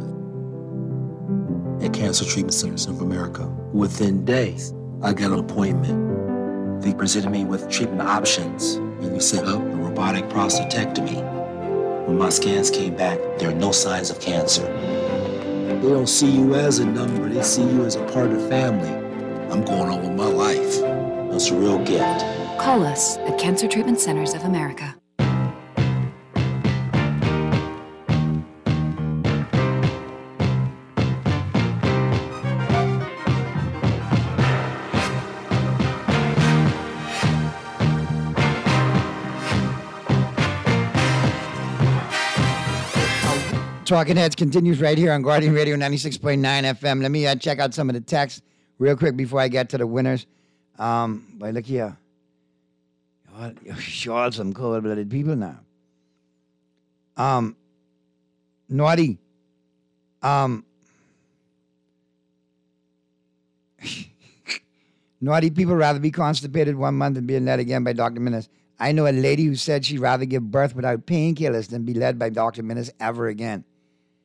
At Cancer Treatment Centers of America, within days, I got an appointment. They presented me with treatment options, and we set up a robotic prostatectomy. When my scans came back, there are no signs of cancer. They don't see you as a number, they see you as a part of the family. I'm going on with my life. That's a real gift. Call us at Cancer Treatment Centers of America. Talking Heads continues right here on Guardian Radio ninety-six point nine F M. Let me uh, check out some of the texts real quick before I get to the winners. Um, but look here. Oh, you're sure some cold-blooded people now. Um, Naughty. Um, Naughty people rather be constipated one month than being led again by Doctor Minnis. I know a lady who said she'd rather give birth without painkillers than be led by Doctor Minnis ever again.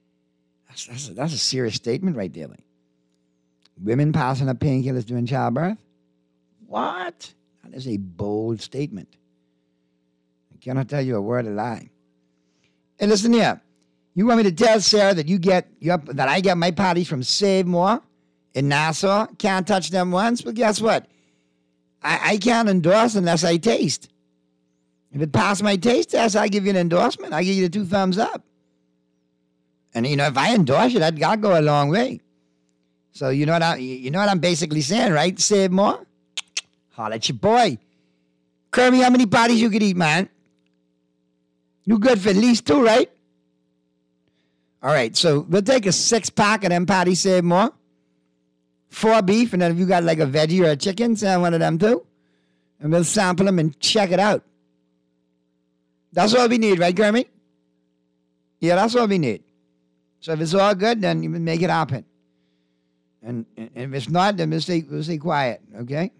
That's, that's, a, that's a serious statement right there. Like. Women passing up painkillers during childbirth? What? That is a bold statement. I cannot tell you a word of lie. Hey, listen here. You want me to tell Sarah that you get your, that I get my patties from Save More in Nassau? Can't touch them once? Well, guess what? I, I can't endorse unless I taste. If it passes my taste test, I give you an endorsement. I give you the two thumbs up. And, you know, if I endorse it, I'll go a long way. So you know what I, you know what I'm basically saying, right? Save More? Holla at your boy. Kirby, how many patties you could eat, man? You good for at least two, right? All right, so we'll take a six-pack of them patties, Save More. Four beef, and then if you got like a veggie or a chicken, send one of them too. And we'll sample them and check it out. That's all we need, right, Kermit? Yeah, that's all we need. So if it's all good, then you can make it happen. And, and if it's not, then we'll stay, we'll stay quiet, okay?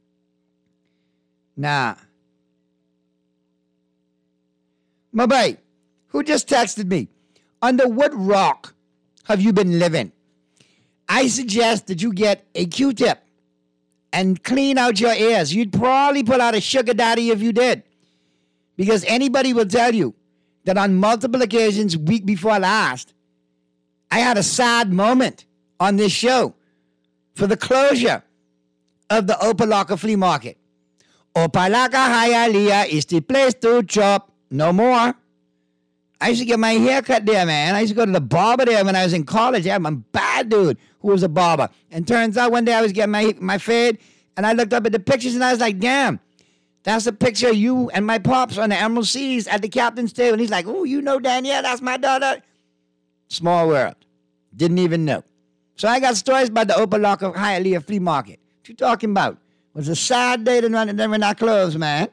Nah. My boy, who just texted me? Under what rock have you been living? I suggest that you get a Q-tip and clean out your ears. You'd probably pull out a sugar daddy if you did. Because anybody will tell you that on multiple occasions, week before last, I had a sad moment on this show for the closure of the Opalaka Flea Market. Opalaka Hialeah is the place to chop. No more. I used to get my hair cut there, man. I used to go to the barber there when I was in college. I had my bad dude who was a barber. And turns out one day I was getting my, my fade, and I looked up at the pictures, and I was like, damn, that's a picture of you and my pops on the Emerald Seas at the captain's table. And he's like, oh, you know Danielle, that's my daughter. Small world. Didn't even know. So I got stories about the Opalaka Hialeah Flea Market. What you talking about? It was a sad day to run, and then we're not closed, man.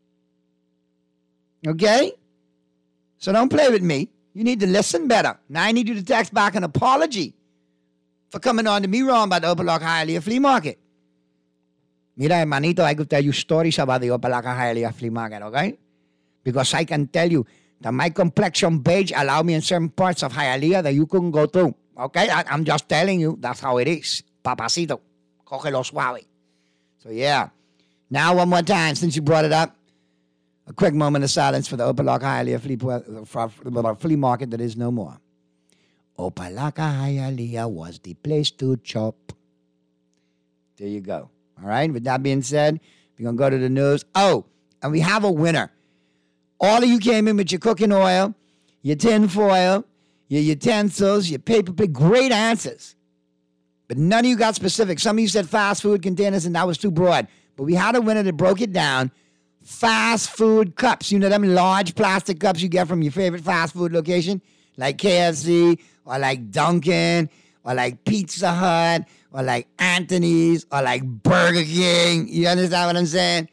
Okay? So don't play with me. You need to listen better. Now I need you to text back an apology for coming on to me wrong about the Opalaka Hialeah Flea Market. Mira, hermanito, I could tell you stories about the Opalaka Hialeah Flea Market, okay? Because I can tell you that my complexion beige allowed me in certain parts of Hialeah that you couldn't go through, okay? I, I'm just telling you, that's how it is. Papacito, cógelo suave. So yeah. Now one more time, since you brought it up, a quick moment of silence for the Opalaka Hialeah Flea, flea Market that is no more. Opalaka Hialeah was the place to chop. There you go. All right, with that being said, we're going to go to the news. Oh, and we have a winner. All of you came in with your cooking oil, your tin foil, your utensils, your paper plate. Great answers. But none of you got specific. Some of you said fast food containers, and that was too broad. But we had a winner that broke it down. Fast food cups. You know them large plastic cups you get from your favorite fast food location? Like K F C, or like Dunkin', or like Pizza Hut, or like Anthony's, or like Burger King. You understand what I'm saying?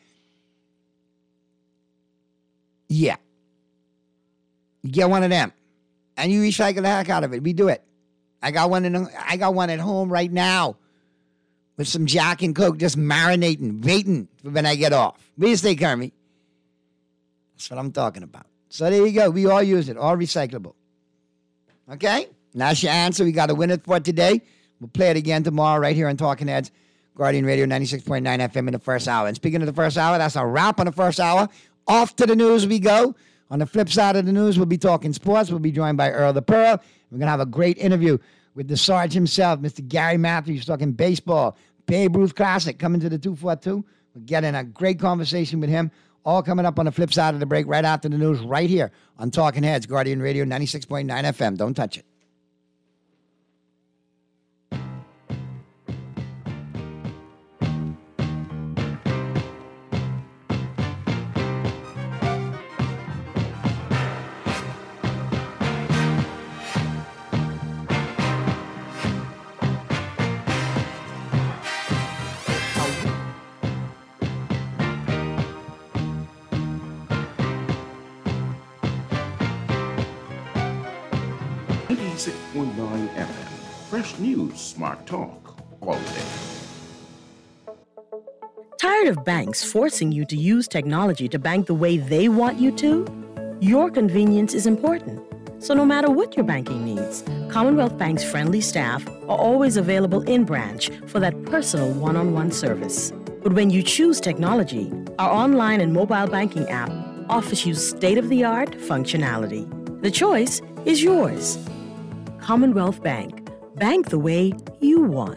Yeah. You get one of them, and you recycle the heck out of it. We do it. I got one in. I got one at home right now with some Jack and Coke just marinating, waiting for when I get off. What do you say, Kermit? That's what I'm talking about. So there you go. We all use it. All recyclable. Okay? That's your answer. We got to win it for today. We'll play it again tomorrow right here on Talking Heads, Guardian Radio ninety-six point nine F M in the first hour. And speaking of the first hour, that's a wrap on the first hour. Off to the news we go. On the flip side of the news, we'll be talking sports. We'll be joined by Earl the Pearl. We're going to have a great interview with the Sarge himself, Mister Gary Matthews, talking baseball. Babe Ruth Classic coming to the two forty-two. We're getting a great conversation with him. All coming up on the flip side of the break right after the news right here on Talking Heads, Guardian Radio ninety-six point nine F M. Don't touch it. ninety-six point nine F M. Fresh news, smart talk, all day. Tired of banks forcing you to use technology to bank the way they want you to? Your convenience is important. So no matter what your banking needs, Commonwealth Bank's friendly staff are always available in branch for that personal one-on-one service. But when you choose technology, our online and mobile banking app offers you state-of-the-art functionality. The choice is yours. Commonwealth Bank. Bank the way you want.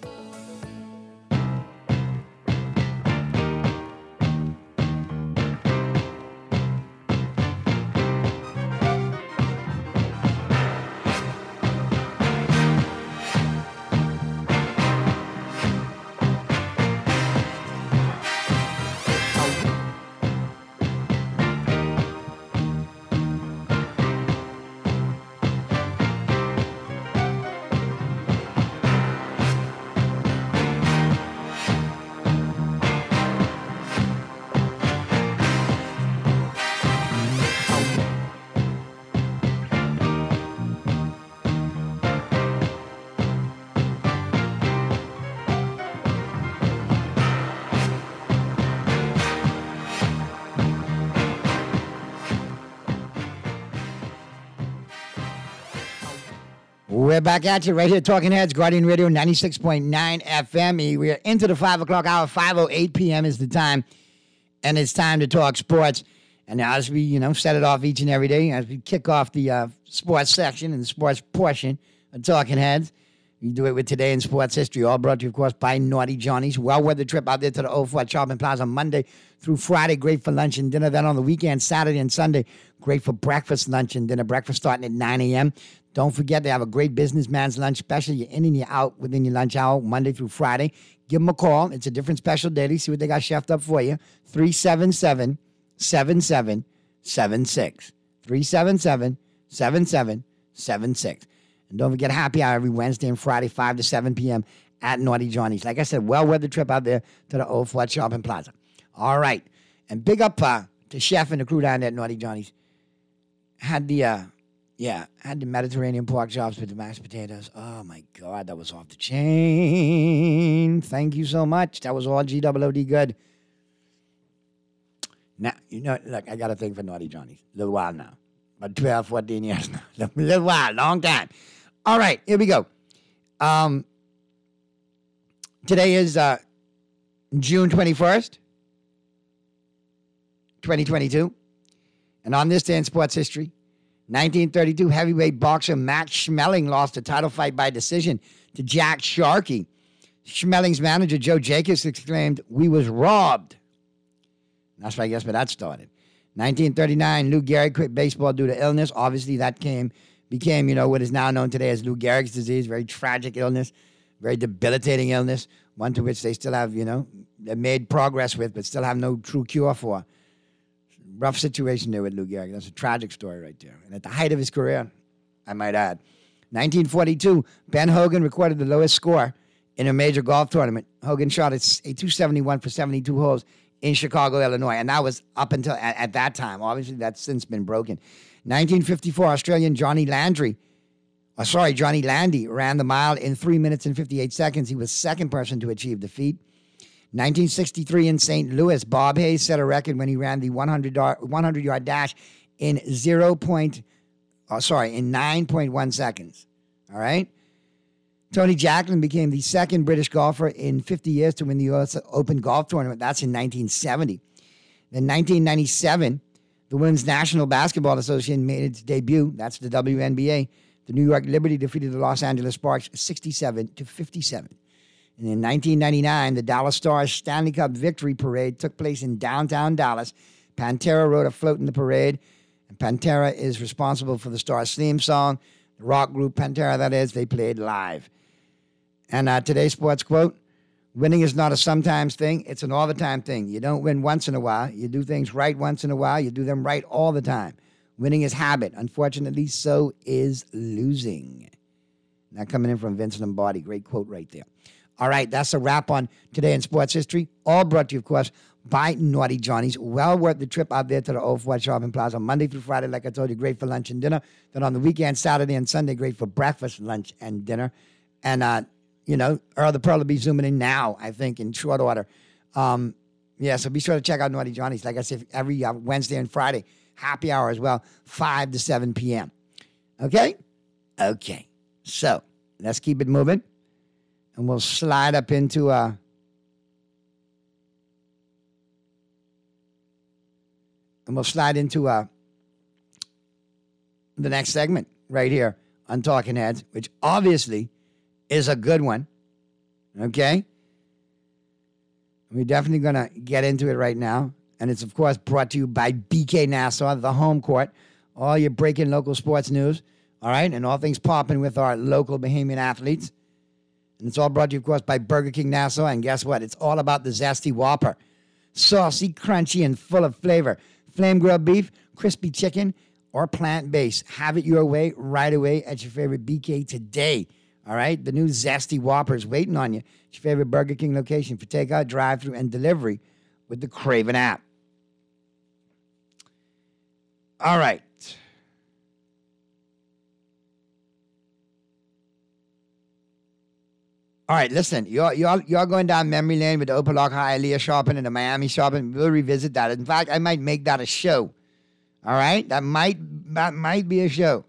We're back at you right here, Talking Heads, Guardian Radio, ninety-six point nine F M. We are into the five o'clock hour. five oh eight p.m. is the time, and it's time to talk sports. And as we, you know, set it off each and every day, as we kick off the uh, sports section and the sports portion of Talking Heads, we do it with Today in Sports History, all brought to you, of course, by Naughty Johnny's. Well-weather trip out there to the Old Fort Shopping Plaza Monday through Friday. Great for lunch and dinner. Then on the weekend, Saturday and Sunday, great for breakfast, lunch, and dinner. Breakfast starting at nine a.m. Don't forget they have a great businessman's lunch special. You're in and you're out within your lunch hour, Monday through Friday. Give them a call. It's a different special daily. See what they got chefed up for you. three seven seven, seven seven seven six. three seven seven, seven seven seven six. And don't forget happy hour every Wednesday and Friday, five to seven p.m. at Naughty Johnny's. Like I said, well-weather trip out there to the Old Fort Shopping Plaza. All right. And big up uh, to Chef and the crew down there at Naughty Johnny's. Had the... Uh, Yeah, had the Mediterranean pork chops with the mashed potatoes. Oh, my God, that was off the chain. Thank you so much. That was all G O O D good. Now, you know, look, I got a thing for Naughty Johnny's. A little while now. About twelve, fourteen years now. A little while, long time. All right, here we go. Um, today is uh, June twenty-first, twenty twenty-two. And on this day in sports history, nineteen thirty-two, heavyweight boxer Max Schmeling lost a title fight by decision to Jack Sharkey. Schmeling's manager, Joe Jacobs, exclaimed, "We was robbed." That's why I guess where that started. nineteen thirty-nine, Lou Gehrig quit baseball due to illness. Obviously, that came became, you know, what is now known today as Lou Gehrig's disease. Very tragic illness, very debilitating illness, one to which they still have, you know, they made progress with, but still have no true cure for. Rough situation there with Lou Gehrig. That's a tragic story right there. And at the height of his career, I might add. nineteen forty-two, Ben Hogan recorded the lowest score in a major golf tournament. Hogan shot a two seventy-one for seventy-two holes in Chicago, Illinois. And that was up until at, at that time. Obviously, that's since been broken. nineteen fifty-four, Australian Johnny Landry, oh, sorry, Johnny Landy ran the mile in three minutes and fifty-eight seconds. He was second person to achieve the feat. nineteen sixty-three in Saint Louis, Bob Hayes set a record when he ran the one hundred-yard dash in zero point, oh, sorry, in nine point one seconds. All right? Tony Jacklin became the second British golfer in fifty years to win the U S Open Golf Tournament. That's in nineteen seventy. Then nineteen ninety-seven, the Women's National Basketball Association made its debut. That's the W N B A. The New York Liberty defeated the Los Angeles Sparks sixty-seven to fifty-seven. And in nineteen ninety-nine, the Dallas Stars Stanley Cup Victory Parade took place in downtown Dallas. Pantera rode a float in the parade, and Pantera is responsible for the Stars' theme song. The rock group Pantera, that is, they played live. And uh, today's sports quote, winning is not a sometimes thing, it's an all-the-time thing. You don't win once in a while. You do things right once in a while. You do them right all the time. Winning is habit. Unfortunately, so is losing. Now coming in from Vince Lombardi. Great quote right there. All right, that's a wrap on Today in Sports History. All brought to you, of course, by Naughty Johnny's. Well worth the trip out there to the Old Fort Shopping Plaza Monday through Friday, like I told you, great for lunch and dinner. Then on the weekend, Saturday and Sunday, great for breakfast, lunch, and dinner. And, uh, you know, Earl the Pearl will be zooming in now, I think, in short order. Um, yeah, so be sure to check out Naughty Johnny's. Like I said, every uh, Wednesday and Friday, happy hour as well, five to seven p.m. Okay? Okay. So let's keep it moving. And we'll slide up into uh and we'll slide into uh the next segment right here on Talking Heads, which obviously is a good one. Okay? We're definitely going to get into it right now. And it's, of course, brought to you by B K Nassau, the home court. All your breaking local sports news, all right? And all things popping with our local Bahamian athletes. And it's all brought to you, of course, by Burger King Nassau. And guess what? It's all about the Zesty Whopper. Saucy, crunchy, and full of flavor. Flame grilled beef, crispy chicken, or plant-based. Have it your way right away at your favorite B K today. All right? The new Zesty Whopper is waiting on you at your favorite Burger King location for takeout, drive-thru, and delivery with the Craven app. All right. All right, listen, you're, you're, you're going down memory lane with the Opelika Hialeah shopping and the Miami shopping. We'll revisit that. In fact, I might make that a show. All right? That might, that might be a show.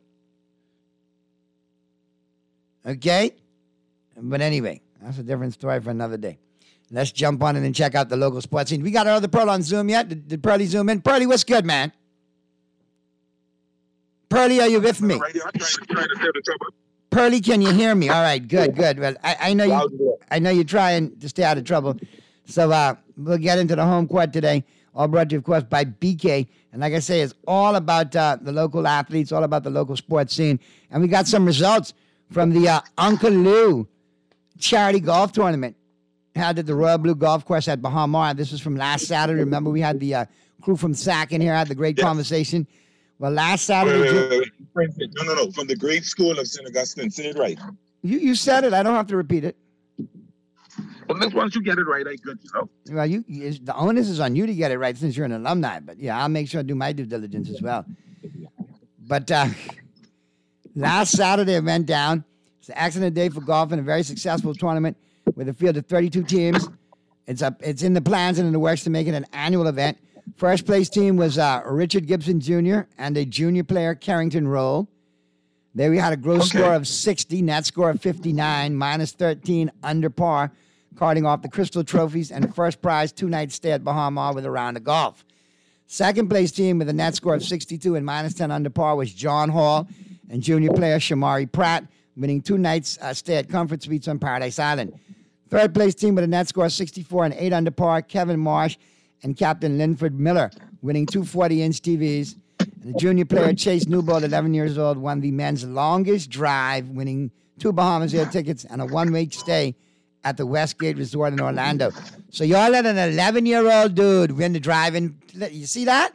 Okay? But anyway, that's a different story for another day. Let's jump on in and check out the local sports scene. We got our other Pearl on Zoom yet? Did, did Pearly zoom in? Pearly, what's good, man? Pearly, are you with me? Pearly, can you hear me? All right, good, good. Well, I, I know you. I know you're trying to stay out of trouble. So uh, we'll get into the home court today. All brought to you, of course, by B K. And like I say, it's all about uh, the local athletes, all about the local sports scene. And we got some results from the uh, Uncle Lou charity golf tournament held at the Royal Blue Golf Course at Bahamar. This was from last Saturday. Remember, we had the uh, crew from S A C in here, had the great yes. conversation. Well, last Saturday... Wait, wait, wait, wait. No, no, no. From the great school of Saint Augustine. Say it right. You you said it. I don't have to repeat it. Well, once you get it right, I good, you know. Well, you, the onus is on you to get it right since you're an alumni. But, yeah, I'll make sure I do my due diligence as well. But uh, last Saturday, it went down. It's an excellent day for golf and a very successful tournament with a field of thirty-two teams. It's up. It's in the plans and in the works to make it an annual event. First place team was uh, Richard Gibson Junior and a junior player, Carrington Roll. There we had a gross okay. score of sixty, net score of fifty-nine, minus thirteen, under par, carding off the Crystal Trophies and first prize two-night stay at Bahamar with a round of golf. Second place team with a net score of sixty-two and minus ten under par was John Hall and junior player Shamari Pratt, winning two nights uh, stay at Comfort Suites on Paradise Island. Third place team with a net score of sixty-four and eight under par, Kevin Marsh and Captain Linford Miller, winning two forty-inch T Vs. And the junior player Chase Newbold, eleven years old, won the men's longest drive, winning two Bahamas Air tickets and a one-week stay at the Westgate Resort in Orlando. So y'all let an eleven-year-old dude win the drive-in. You see that?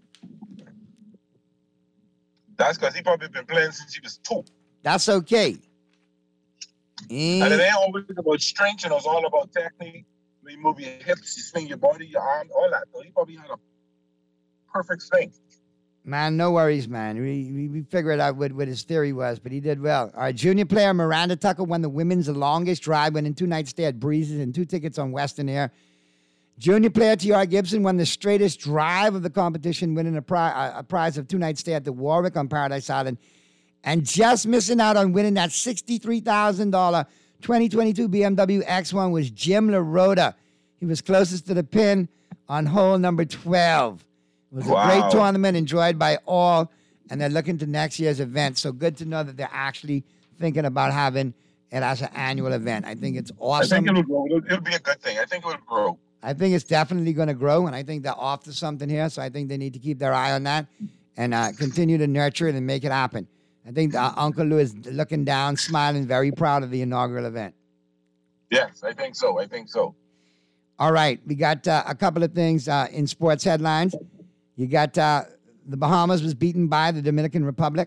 That's because he probably been playing since he was two. That's okay. And, and it ain't always about strength, you know, it's all about technique. You move your hips, you swing your body, your arms, all that. So he probably had a perfect swing. Man, no worries, man. We we, we figured out what, what his theory was, but he did well. Our junior player, Miranda Tucker, won the women's longest drive, winning two nights stay at Breezes and two tickets on Western Air. Junior player T R Gibson won the straightest drive of the competition, winning a, pri- a prize of two nights stay at the Warwick on Paradise Island. And just missing out on winning that sixty-three thousand dollars twenty twenty-two B M W X one was Jim LaRota. He was closest to the pin on hole number twelve. It was wow. a great tournament, enjoyed by all, and they're looking to next year's event. So good to know that they're actually thinking about having it as an annual event. I think it's awesome. I think it'll grow. It'll, it'll be a good thing. I think it'll grow. I think it's definitely going to grow, and I think they're off to something here. So I think they need to keep their eye on that and uh, continue to nurture it and make it happen. I think uh, Uncle Lou is looking down, smiling, very proud of the inaugural event. Yes, I think so. I think so. All right. We got uh, a couple of things uh, in sports headlines. You got uh, the Bahamas was beaten by the Dominican Republic.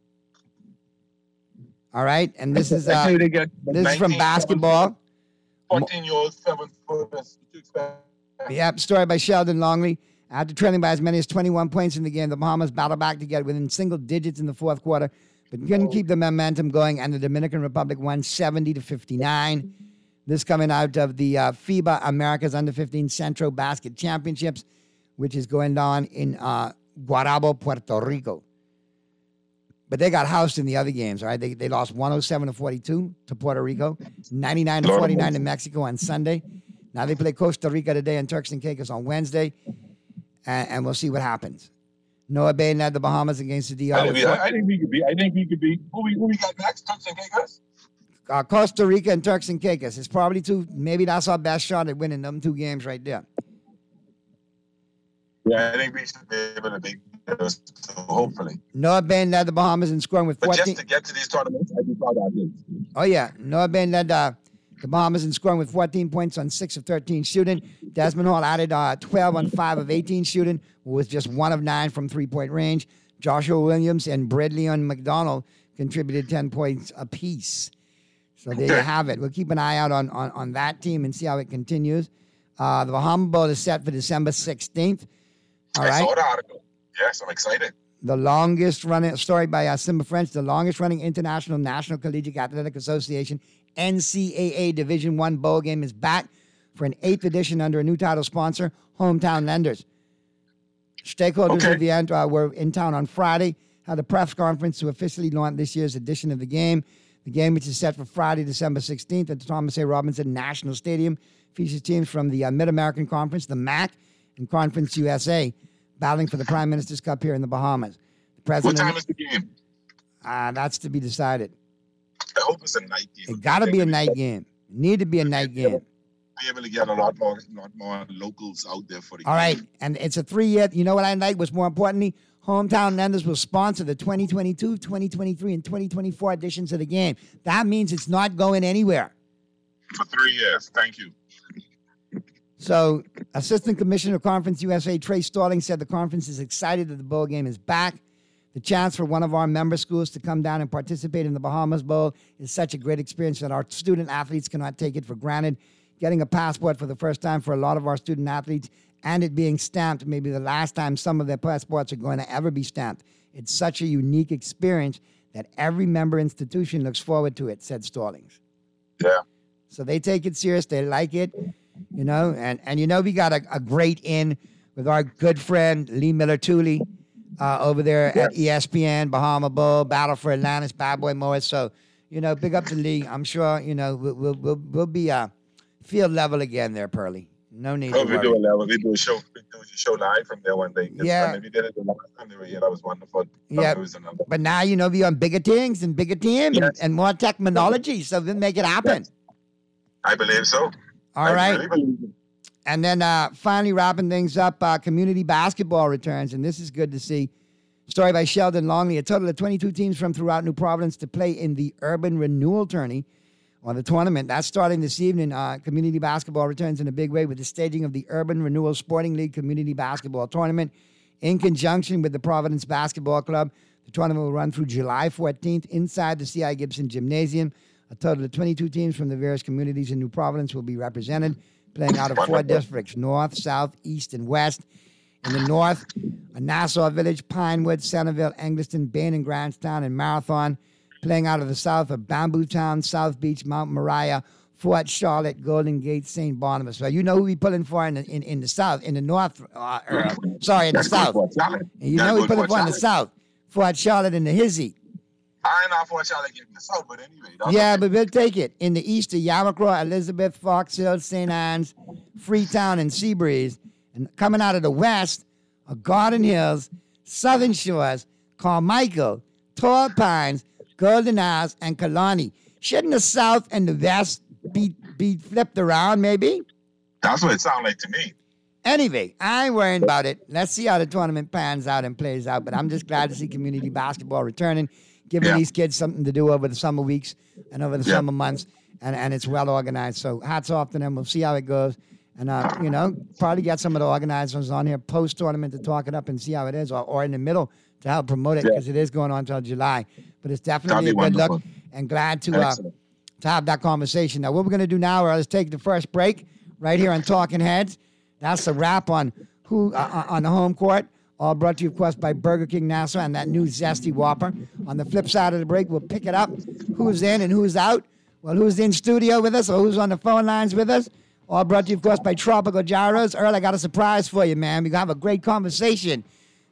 All right. And this is uh, this is from basketball. fourteen-year-old, seven-footers. Yep. Story by Sheldon Longley. After trailing by as many as twenty-one points in the game, the Bahamas battled back to get within single digits in the fourth quarter, but couldn't keep the momentum going, and the Dominican Republic won seventy to fifty-nine. This coming out of the uh, FIBA America's Under fifteen Centro Basket Championships, which is going on in uh, Guarabo, Puerto Rico. But they got housed in the other games, all right? They, they lost one oh seven to forty-two to Puerto Rico, ninety-nine to forty-nine to Mexico on Sunday. Now they play Costa Rica today and Turks and Caicos on Wednesday, and, and we'll see what happens. Noah Bay led the Bahamas against the D R. I, think we, I, I think we could be. I think we could be. Who we, who we got next? Turks and Caicos? Uh, Costa Rica and Turks and Caicos. It's probably two. Maybe that's our best shot at winning them two games right there. Yeah, I think we should be able to beat those two, hopefully. Noah Bain led the Bahamas in scoring with But fourteen. just to get to these tournaments, I'd be proud of it. Oh, yeah. Noah Bain led uh, the Bahamas in scoring with fourteen points on six of thirteen shooting. Desmond Hall added uh, twelve on five of eighteen shooting, with just one of nine from three-point range. Joshua Williams and Bradleon McDonald contributed ten points apiece. So there you have it. We'll keep an eye out on, on, on that team and see how it continues. Uh, the Bahama Bowl is set for December sixteenth. All I right. saw the article. Yes, I'm excited. The longest running story by uh, Simba French, the longest running international National Collegiate Athletic Association N C A A Division One bowl game is back for an eighth edition under a new title sponsor, Hometown Lenders. Stakeholders Okay. of the event uh, were in town on Friday, had a press conference to officially launch this year's edition of the game. The game, which is set for Friday, December sixteenth at the Thomas A. Robinson National Stadium, features teams from the uh, Mid-American Conference, the M A C, and Conference U S A, battling for the Prime Minister's Cup here in the Bahamas. The president, What time is the game? Uh, that's to be decided. I hope it's a night game. It got to be a night game. Need to be a night game. Be able to get a lot more, lot more locals out there for the All game. right, and it's a three-year. You know what I like? What's more importantly, Hometown Lenders will sponsor the twenty twenty-two, twenty twenty-three, and twenty twenty-four editions of the game. That means it's not going anywhere. For three years. Thank you. So, Assistant Commissioner of Conference U S A, Trey Stalling, said the conference is excited that the bowl game is back. The chance for one of our member schools to come down and participate in the Bahamas Bowl is such a great experience that our student athletes cannot take it for granted. Getting a passport for the first time for a lot of our student athletes and it being stamped may be the last time some of their passports are going to ever be stamped. It's such a unique experience that every member institution looks forward to it, said Stallings. Yeah. So they take it serious. They like it, you know. And, and you know, we got a, a great in with our good friend Lee Miller Tooley uh, over there Yes. at E S P N, Bahama Bowl, Battle for Atlantis, Bad Boy Morris. So, you know, big up to Lee. I'm sure, you know, we'll, we'll, we'll, we'll be uh, field level again there, Pearly. No need Oh, to we worry. do a level. We do a show. We do a show live from there one day. This Yeah. time, we did it the last time they were here. That was wonderful. Yeah, It was another. but now, you know, we on bigger things and bigger team and, Yes. and more technology, so we'll make it happen. I believe so. All I right. really believe it. And then uh, finally wrapping things up, uh, community basketball returns, and this is good to see. Story by Sheldon Longley. A total of twenty-two teams from throughout New Providence to play in the Urban Renewal Tourney, or the tournament. That's starting this evening. Uh, community basketball returns in a big way with the staging of the Urban Renewal Sporting League Community Basketball Tournament in conjunction with the Providence Basketball Club. The tournament will run through July fourteenth inside the C I. Gibson Gymnasium. A total of twenty-two teams from the various communities in New Providence will be represented, playing out of four districts, north, south, east, and west. In the north, Nassau Village, Pinewood, Centerville, Engliston, Bain and Grantstown, and Marathon. Playing out of the south of Bamboo Town, South Beach, Mount Moriah, Fort Charlotte, Golden Gate, Saint Barnabas. So you know who we pulling for in the, in, in the south, in the north, uh, er, sorry, in the That's good south. for Charlotte. And you That's know who we good pulling for for in the Charlotte. south, Fort Charlotte and the Hizzy. I ain't not for Charlotte getting the south, but anyway. that's Yeah, okay. but we'll take it. In the east of Yamacraw, Elizabeth, Fox Hill, Saint Anne's, Freetown, and Seabreeze. And coming out of the west are Garden Hills, Southern Shores, Carmichael, Tall Pines, Golden Isles, and Kalani. Shouldn't the south and the west be, be flipped around, maybe? That's what it sounds like to me. Anyway, I ain't worrying about it. Let's see how the tournament pans out and plays out. But I'm just glad to see community basketball returning, giving Yeah. these kids something to do over the summer weeks and over the Yeah. summer months. And, and it's well organized. So hats off to them. We'll see how it goes. And, uh, you know, probably get some of the organizers on here post-tournament to talk it up and see how it is, or, or in the middle to help promote it, Yeah. because it is going on until July. But it's definitely a That'd good be look, wonderful. and glad to uh, Excellent. to have that conversation. Now, what we're going to do now is take the first break right here on Talking Heads. That's a wrap on who uh, on the home court. All brought to you, of course, by Burger King Nassau and that new Zesty Whopper. On the flip side of the break, we'll pick it up. Who's in and who's out? Well, who's in studio with us or who's on the phone lines with us? All brought to you, of course, by Tropical Gyros. Earl, I got a surprise for you, man. We're going to have a great conversation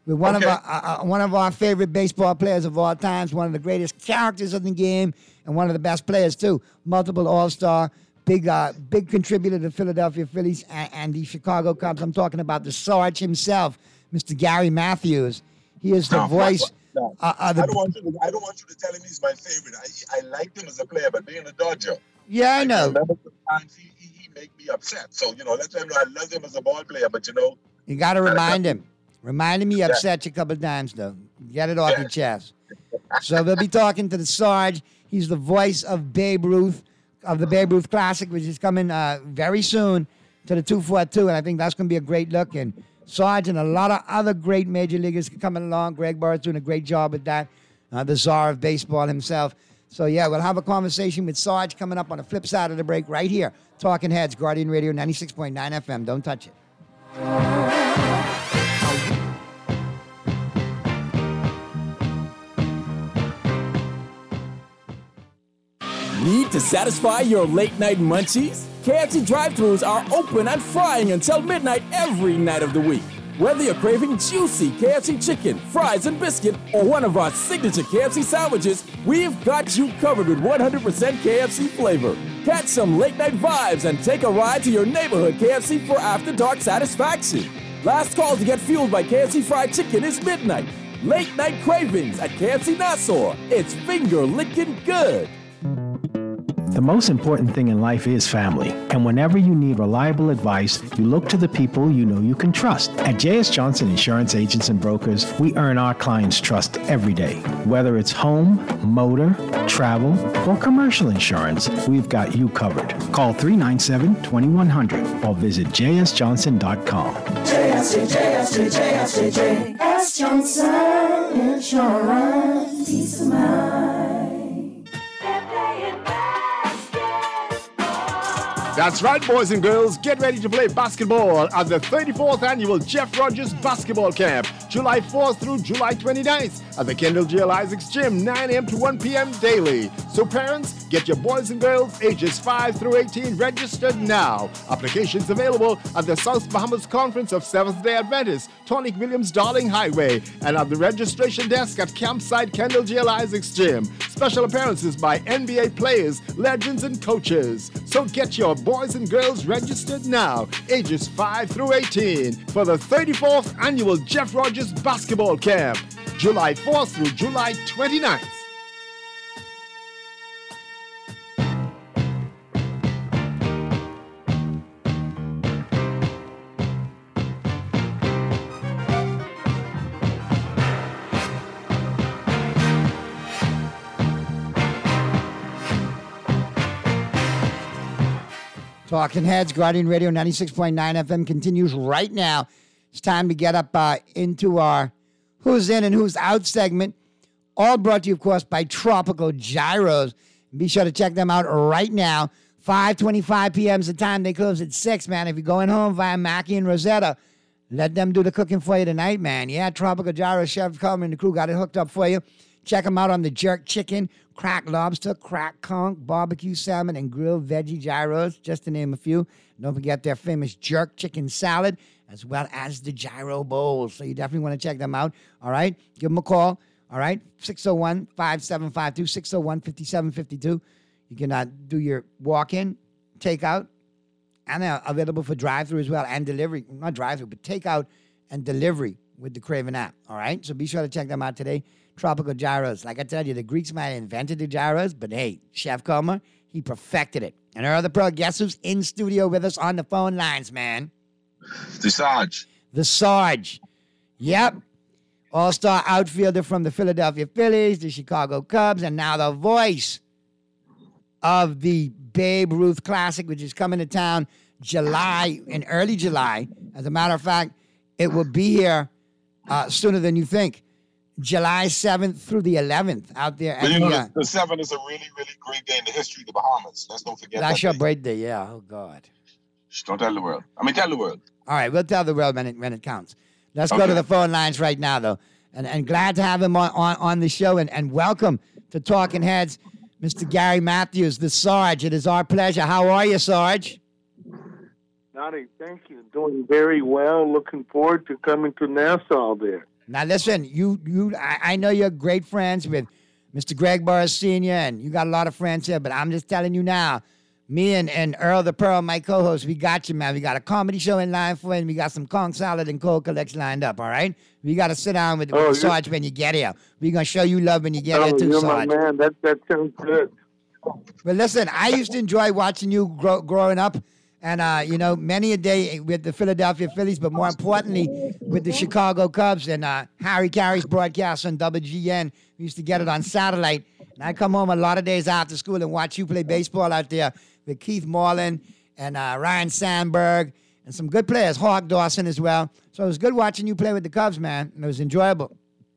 with one Okay. of our uh, uh, one of our favorite baseball players of all times, one of the greatest characters of the game, and one of the best players too. Multiple All-Star, big uh, big contributor to the Philadelphia Phillies and, and the Chicago Cubs. I'm talking about the Sarge himself, Mister Gary Matthews. He is the No, voice. no, Uh, uh, the, I don't want you to. I don't want you to tell him he's my favorite. I, I liked him as a player, but being a Dodger, yeah, I know. remember sometimes he, he he make me upset. So you know, let him know I love him as a ball player, but you know, You got to remind him. Remind him he Yeah. upset you a couple of times, though. Get it off your chest. So we'll be talking to the Sarge. He's the voice of Babe Ruth, of the Babe Ruth Classic, which is coming uh, very soon to the two forty-two, and I think that's going to be a great look. And Sarge and a lot of other great major leaguers coming along. Greg Burr's doing a great job with that, uh, the czar of baseball himself. So, yeah, we'll have a conversation with Sarge coming up on the flip side of the break right here. Talking Heads, Guardian Radio ninety-six point nine F M. Don't touch it. Need to satisfy your late night munchies? K F C drive-thrus are open and frying until midnight every night of the week. Whether you're craving juicy K F C chicken, fries, and biscuit, or one of our signature K F C sandwiches, we've got you covered with one hundred percent K F C flavor. Catch some late night vibes and take a ride to your neighborhood K F C for after dark satisfaction. Last call to get fueled by K F C fried chicken is midnight. Late night cravings at K F C Nassau. It's finger licking good. The most important thing in life is family. And whenever you need reliable advice, you look to the people you know you can trust. At J S. Johnson Insurance Agents and Brokers, we earn our clients' trust every day. Whether it's home, motor, travel, or commercial insurance, we've got you covered. Call three nine seven, two one zero zero or visit j s johnson dot com. J S J, J S J, J S J, J S Johnson Insurance. Peace of mind. That's right, boys and girls. Get ready to play basketball at the thirty-fourth Annual Jeff Rogers Basketball Camp, July fourth through July twenty-ninth at the Kendall G L Isaacs Gym, nine a.m. to one p.m. daily. So parents, get your boys and girls ages five through eighteen registered now. Applications available at the South Bahamas Conference of Seventh-day Adventists, Tonic Williams Darling Highway, and at the registration desk at Campsite Kendall G L Isaacs Gym. Special appearances by N B A players, legends, and coaches. So get your boys and girls registered now, ages five through eighteen, for the thirty-fourth Annual Jeff Rogers Basketball Camp, July fourth through July twenty-ninth. Talking Heads, Guardian Radio ninety-six point nine F M continues right now. It's time to get up uh, into our Who's In and Who's Out segment. All brought to you, of course, by Tropical Gyros. Be sure to check them out right now. five twenty-five p.m. is the time. They close at six, man. If you're going home via Mackie and Rosetta, let them do the cooking for you tonight, man. Yeah, Tropical Gyros, Chef Coleman and the crew got it hooked up for you. Check them out on the jerk chicken, cracked lobster, cracked conch, barbecue salmon, and grilled veggie gyros, just to name a few. Don't forget their famous jerk chicken salad, as well as the gyro bowls. So you definitely want to check them out, all right? Give them a call, all right? six oh one, five seven five two, six oh one, five seven five two. You can uh, do your walk-in, takeout, and they're available for drive-through as well, and delivery. Not drive-through, but takeout and delivery with the Craven app, all right? So be sure to check them out today. Tropical Gyros. Like I tell you, the Greeks might have invented the gyros, but hey, Chef Comer, he perfected it. And our other pro, guess who's in studio with us on the phone lines, man? The Sarge. The Sarge. Yep. All-star outfielder from the Philadelphia Phillies, the Chicago Cubs, and now the voice of the Babe Ruth Classic, which is coming to town July, in early July. As a matter of fact, it will be here uh, sooner than you think. July seventh through the eleventh out there. But at you know, the, uh, the, the seventh is a really, really great day in the history of the Bahamas. Let's don't forget that's that your day. birthday, yeah. Oh, God. Shh, don't tell the world. I mean, tell the world. All right, we'll tell the world when it, when it counts. Let's go Okay. to the phone lines right now, though. And, and glad to have him on, on, on the show. And, and welcome to Talking Heads, Mister Gary Matthews, the Sarge. It is our pleasure. How are you, Sarge? Noddy, thank you. Doing very well. Looking forward to coming to Nassau there. Now listen, you you I, I know you're great friends with Mister Greg Burris Senior, and you got a lot of friends here, but I'm just telling you now, me and, and Earl the Pearl, my co-host, we got you, man. We got a comedy show in line for you, and we got some conch salad and cold collects lined up, all right? We got to sit down with, with Oh, the you- Sarge when you get here. We're going to show you love when you get oh, here, too, you're Sarge. my man. That that sounds good. But listen, I used to enjoy watching you grow, growing up, and, uh, you know, many a day with the Philadelphia Phillies, but more importantly, with the Chicago Cubs and uh, Harry Carey's broadcast on W G N. We used to get it on satellite. And I come home a lot of days after school and watch you play baseball out there with Keith Marlin and uh, Ryan Sandberg and some good players, Hawk Dawson as well. So it was good watching you play with the Cubs, man, and it was enjoyable.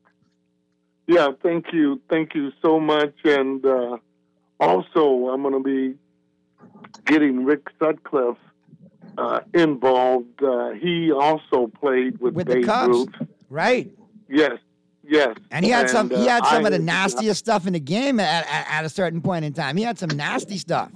Yeah, thank you. Thank you so much. And uh, also, I'm going to be getting Rick Sutcliffe uh, involved. Uh, he also played with, With the Babe Cubs, Ruth. right? Yes, yes. And he had some. And, He had uh, some I- of the nastiest stuff in the game at, at, at a certain point in time. He had some nasty stuff.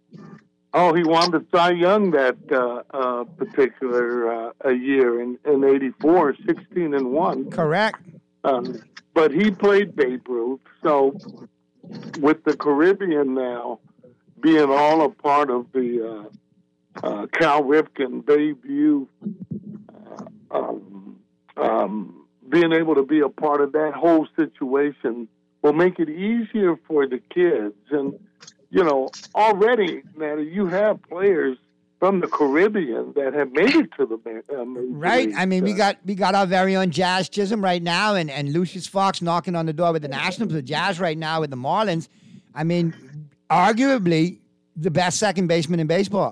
Oh, he won the Cy Young that uh, uh, particular uh, a year in, in eighty-four, sixteen and one. Correct. Um, but he played Babe Ruth. So with the Caribbean now being all a part of the uh, uh, Cal Ripken, Babe Ruth, uh, um, um, being able to be a part of that whole situation will make it easier for the kids. And, you know, already, Maddie, you have players from the Caribbean that have made it to the ma- uh, major Right. leagues. I mean, we got we got our very own Jazz Chisholm right now, and, and Lucius Fox knocking on the door with the Nationals, with Jazz right now with the Marlins. I mean, arguably the best second baseman in baseball.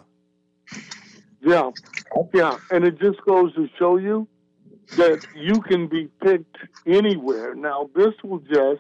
Yeah, yeah, and it just goes to show you that you can be picked anywhere. Now, this will just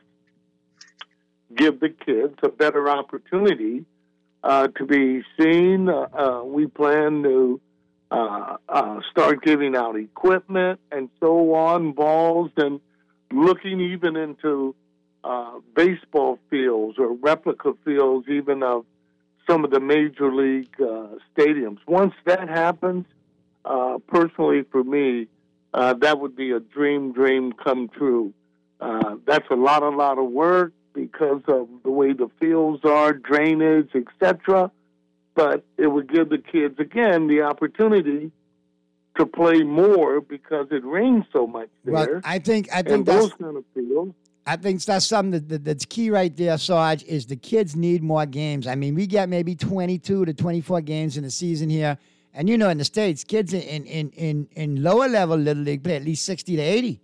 give the kids a better opportunity uh, to be seen. Uh, uh, we plan to uh, uh, start giving out equipment and so on, balls, and looking even into uh, baseball fields or replica fields, even of some of the major league uh, stadiums. Once that happens, uh, personally for me, uh, that would be a dream, dream come true. Uh, that's a lot, a lot of work because of the way the fields are, drainage, et cetera. But it would give the kids, again, the opportunity to play more because it rains so much there. Well, I think I think and that's those kind of fields. I think that's something that, that, that's key right there, Sarge, is the kids need more games. I mean, we get maybe twenty-two to twenty-four games in the season here. And, you know, in the States, kids in, in, in, in lower level Little League play at least sixty to eighty.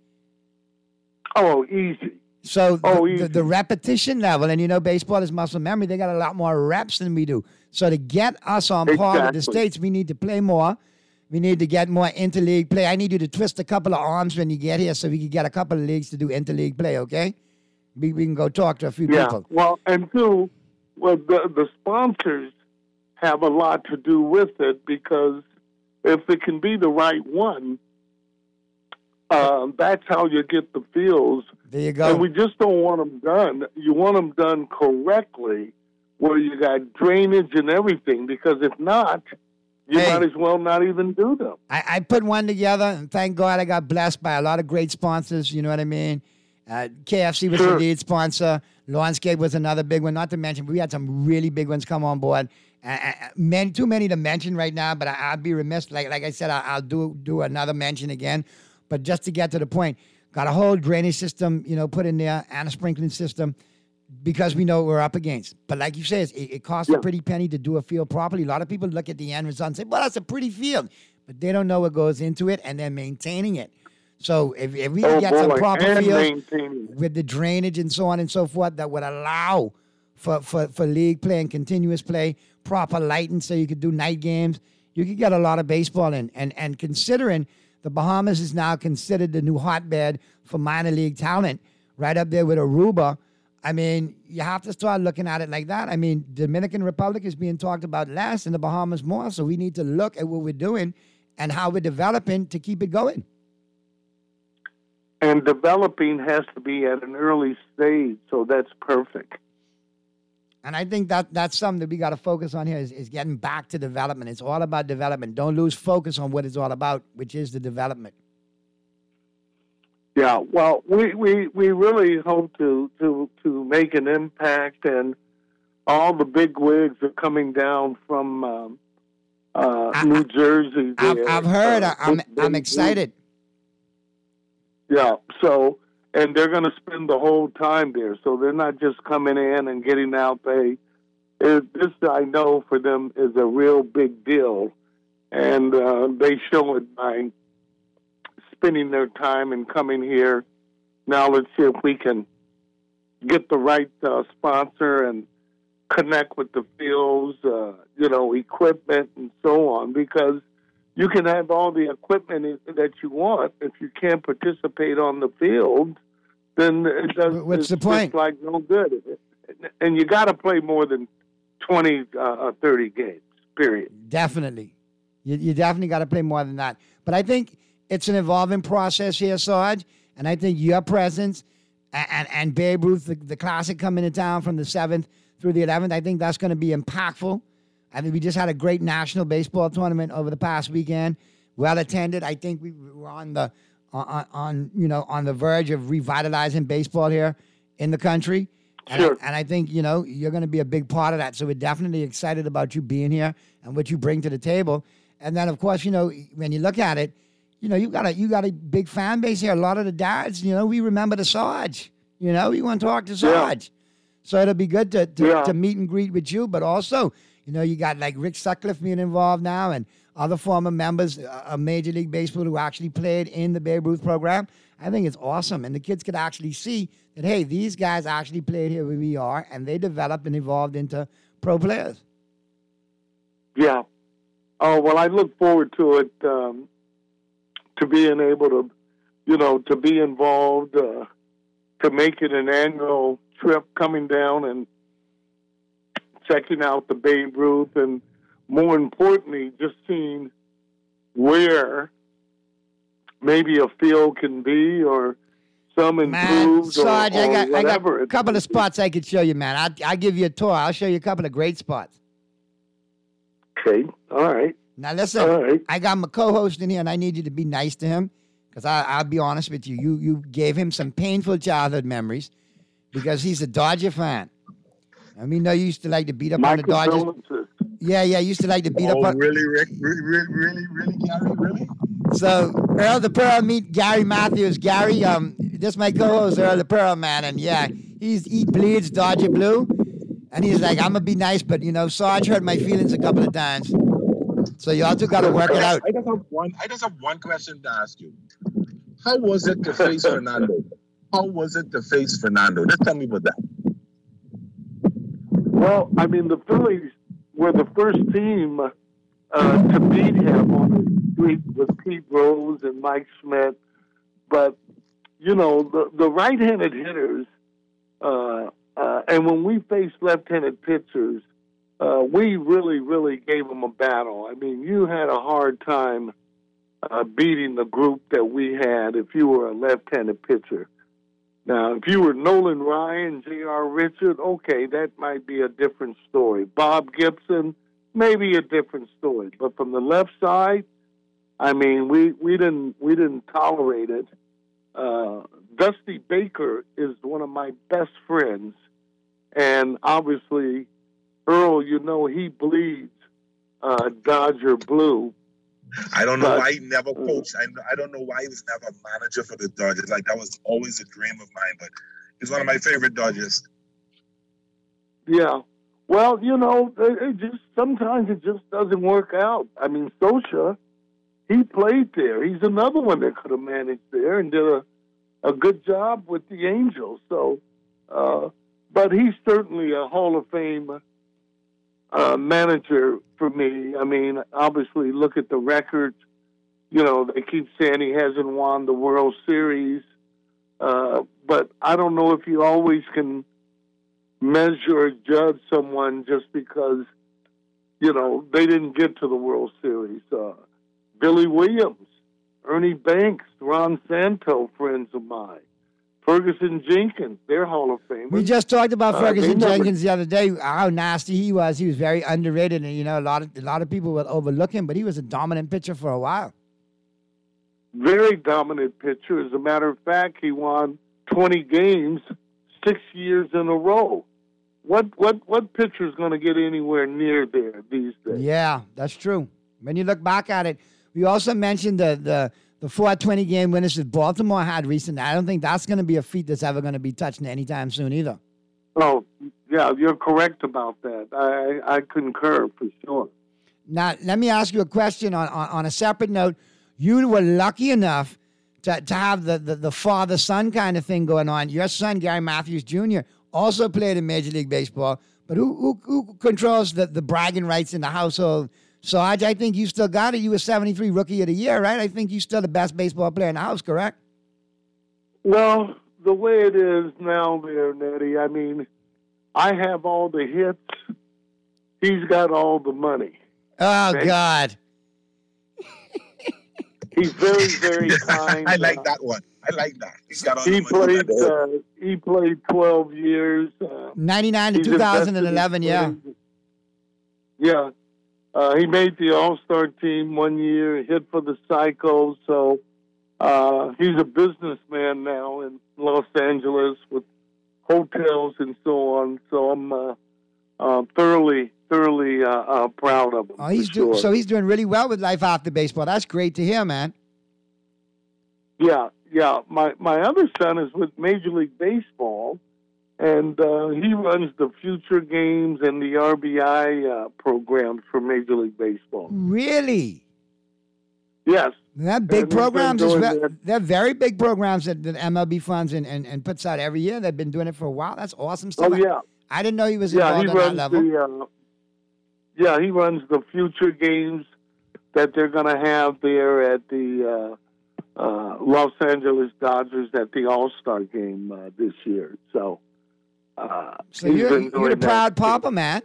Oh, easy. So Oh, the, easy. the, the repetition level, and, you know, baseball is muscle memory. They got a lot more reps than we do. So to get us on par with the Exactly. States, we need to play more. We need to get more interleague play. I need you to twist a couple of arms when you get here so we can get a couple of leagues to do interleague play, okay? We, we can go talk to a few Yeah, people. well, and two, well, the, the sponsors have a lot to do with it because if it can be the right one, uh, that's how you get the fields. There you go. And we just don't want them done. You want them done correctly where you got drainage and everything because if not, you Hey. might as well not even do them. I, I put one together, and thank God I got blessed by a lot of great sponsors. You know what I mean? Uh, K F C was the Sure. lead sponsor. Lawnscape was another big one. Not to mention, we had some really big ones come on board. Uh, uh, many, too many to mention right now, but I, I'd be remiss. Like like I said, I, I'll do do another mention again. But just to get to the point, got a whole drainage system, you know, put in there, and a sprinkling system, because we know what we're up against. But like you say, it's, it, it costs a pretty penny to do a field properly. A lot of people look at the end result and say, well, that's a pretty field. But they don't know what goes into it, and they're maintaining it. So if, if we can Oh, get some boy, proper and fields maintaining. with the drainage and so on and so forth that would allow for, for, for league play and continuous play, proper lighting so you could do night games, you could get a lot of baseball in. And, and considering the Bahamas is now considered the new hotbed for minor league talent, right up there with Aruba, I mean, you have to start looking at it like that. I mean, Dominican Republic is being talked about less and the Bahamas more, so we need to look at what we're doing and how we're developing to keep it going. And developing has to be at an early stage, so that's perfect. And I think that that's something that we got to focus on here is, is getting back to development. It's all about development. Don't lose focus on what it's all about, which is the development. Yeah, well, we, we, we really hope to, to, to make an impact, and all the big wigs are coming down from um, uh, I, New Jersey. I've, I've heard. Uh, I'm I'm excited. Yeah, so, and they're going to spend the whole time there, so they're not just coming in and getting out. They, it, this, I know, for them is a real big deal, and uh, they show it by spending their time and coming here. Now let's see if we can get the right uh, sponsor and connect with the fields, uh, you know, equipment and so on, because you can have all the equipment that you want. If you can't participate on the field, then it does, What's it's the point? just like no good. And you got to play more than twenty, uh, thirty games, period. Definitely. You, you definitely got to play more than that. But I think it's an evolving process here, Sarge, and I think your presence and, and, and Babe Ruth, the, the classic coming to town from the seventh through the eleventh, I think that's going to be impactful. I think we just had a great national baseball tournament over the past weekend, well attended. I think we were on the on, on you know on the verge of revitalizing baseball here in the country, and, sure. I, and I think you know you're going to be a big part of that. So we're definitely excited about you being here and what you bring to the table. And then of course you know when you look at it, you know you got a you got a big fan base here. A lot of the dads, you know, we remember the Sarge. You know, we want to talk to Sarge. Yeah. So it'll be good to to, yeah. to meet and greet with you, but also, you know, you got like Rick Sutcliffe being involved now and other former members of Major League Baseball who actually played in the Babe Ruth program. I think it's awesome. And the kids could actually see that, hey, these guys actually played here where we are, and they developed and evolved into pro players. Yeah. Oh, well, I look forward to it, um, to being able to, you know, to be involved, uh, to make it an annual trip coming down and checking out the Babe Ruth, and more importantly, just seeing where maybe a field can be or some improved man, Sarge, or, or I got, whatever. I got a couple of spots I could show you, man. I'll, I'll give you a tour. I'll show you a couple of great spots. Okay, all right. Now listen, all right. I got my co-host in here, and I need you to be nice to him, because I'll be honest with you. You you gave him some painful childhood memories because he's a Dodger fan. I mean, no, you used to like to beat up on the Dodgers. Yeah, yeah, you used to like to beat oh, up on... really, Rick? Really, really, really, really, Gary? Really? So, Earl the Pearl, meet Gary Matthews. Gary, um, this is my co-host, Earl the Pearl, man, and yeah, he's he bleeds Dodger blue, and he's like, I'm going to be nice, but, you know, Sarge hurt my feelings a couple of times. So y'all two got to work it out. I just have one, I just have one question to ask you. How was it to face Fernando? How was it to face Fernando? Just tell me about that. Well, I mean, the Phillies were the first team uh, to beat him on the street with Pete Rose and Mike Schmidt. But, you know, the, the right-handed hitters, uh, uh, and when we faced left-handed pitchers, uh, we really, really gave them a battle. I mean, you had a hard time uh, beating the group that we had if you were a left-handed pitcher. Now, if you were Nolan Ryan, J R. Richard, okay, that might be a different story. Bob Gibson, maybe a different story. But from the left side, I mean, we, we didn't we didn't tolerate it. Uh, Dusty Baker is one of my best friends, and obviously, Earl, you know, he bleeds uh, Dodger blue. I don't know but, why he never coached. I, I don't know why he was never a manager for the Dodgers. Like, that was always a dream of mine, but he's one of my favorite Dodgers. Yeah. Well, you know, it, it just sometimes it just doesn't work out. I mean, Scioscia, he played there. He's another one that could have managed there and did a, a good job with the Angels. So, uh, but he's certainly a Hall of Fame Uh, manager for me. I mean, obviously, look at the records. You know, they keep saying he hasn't won the World Series, uh, but I don't know if you always can measure or judge someone just because, you know, they didn't get to the World Series. Uh, Billy Williams, Ernie Banks, Ron Santo, friends of mine. Ferguson Jenkins, they're Hall of Famers. We just talked about Uh, Ferguson they never- Jenkins the other day, how nasty he was. He was very underrated, and, you know, a lot of a lot of people will overlook him, but he was a dominant pitcher for a while. very dominant pitcher. As a matter of fact, he won twenty games six years in a row. What what what pitcher is going to get anywhere near there these days? Yeah, that's true. When you look back at it, we also mentioned the the the four twenty game winners that Baltimore had recently. I don't think that's going to be a feat that's ever going to be touched anytime soon either. Oh, yeah, you're correct about that. I I concur for sure. Now, let me ask you a question on, on, on a separate note. You were lucky enough to, to have the, the, the father-son kind of thing going on. Your son, Gary Matthews Junior, also played in Major League Baseball. But who who, who controls the, the bragging rights in the household? Sarge, I think you still got it. You were seventy-three Rookie of the Year, right? I think you're still the best baseball player in the house, correct? Well, the way it is now there, Nettie, I mean, I have all the hits. He's got all the money. Oh, okay? God. He's very, very kind. I like that one. I like that. He's got all He the money. played. Uh, he played twelve years. Uh, ninety-nine to he's two thousand eleven, invested yeah. in- Yeah. Uh, he made the All-Star team one year, hit for the Psychos. So uh, he's a businessman now in Los Angeles with hotels and so on. So I'm uh, uh, thoroughly, thoroughly uh, uh, proud of him. Oh, he's for do- sure. so he's doing really well with life after baseball. That's great to hear, man. Yeah, yeah. My my other son is with Major League Baseball, and uh, he runs the future games and the R B I uh, programs for Major League Baseball. Really? Yes. That big And he's programs, been is doing ve- that. they're very big programs that, that M L B funds and, and, and puts out every year. They've been doing it for a while. That's awesome stuff. Oh, yeah. I didn't know he was Yeah, he involved on that runs level. the. Uh, yeah, he runs the future games that they're going to have there at the uh, uh, Los Angeles Dodgers at the All Star game uh, this year. So. Uh, So he's you're, been you're doing the that. proud papa, man.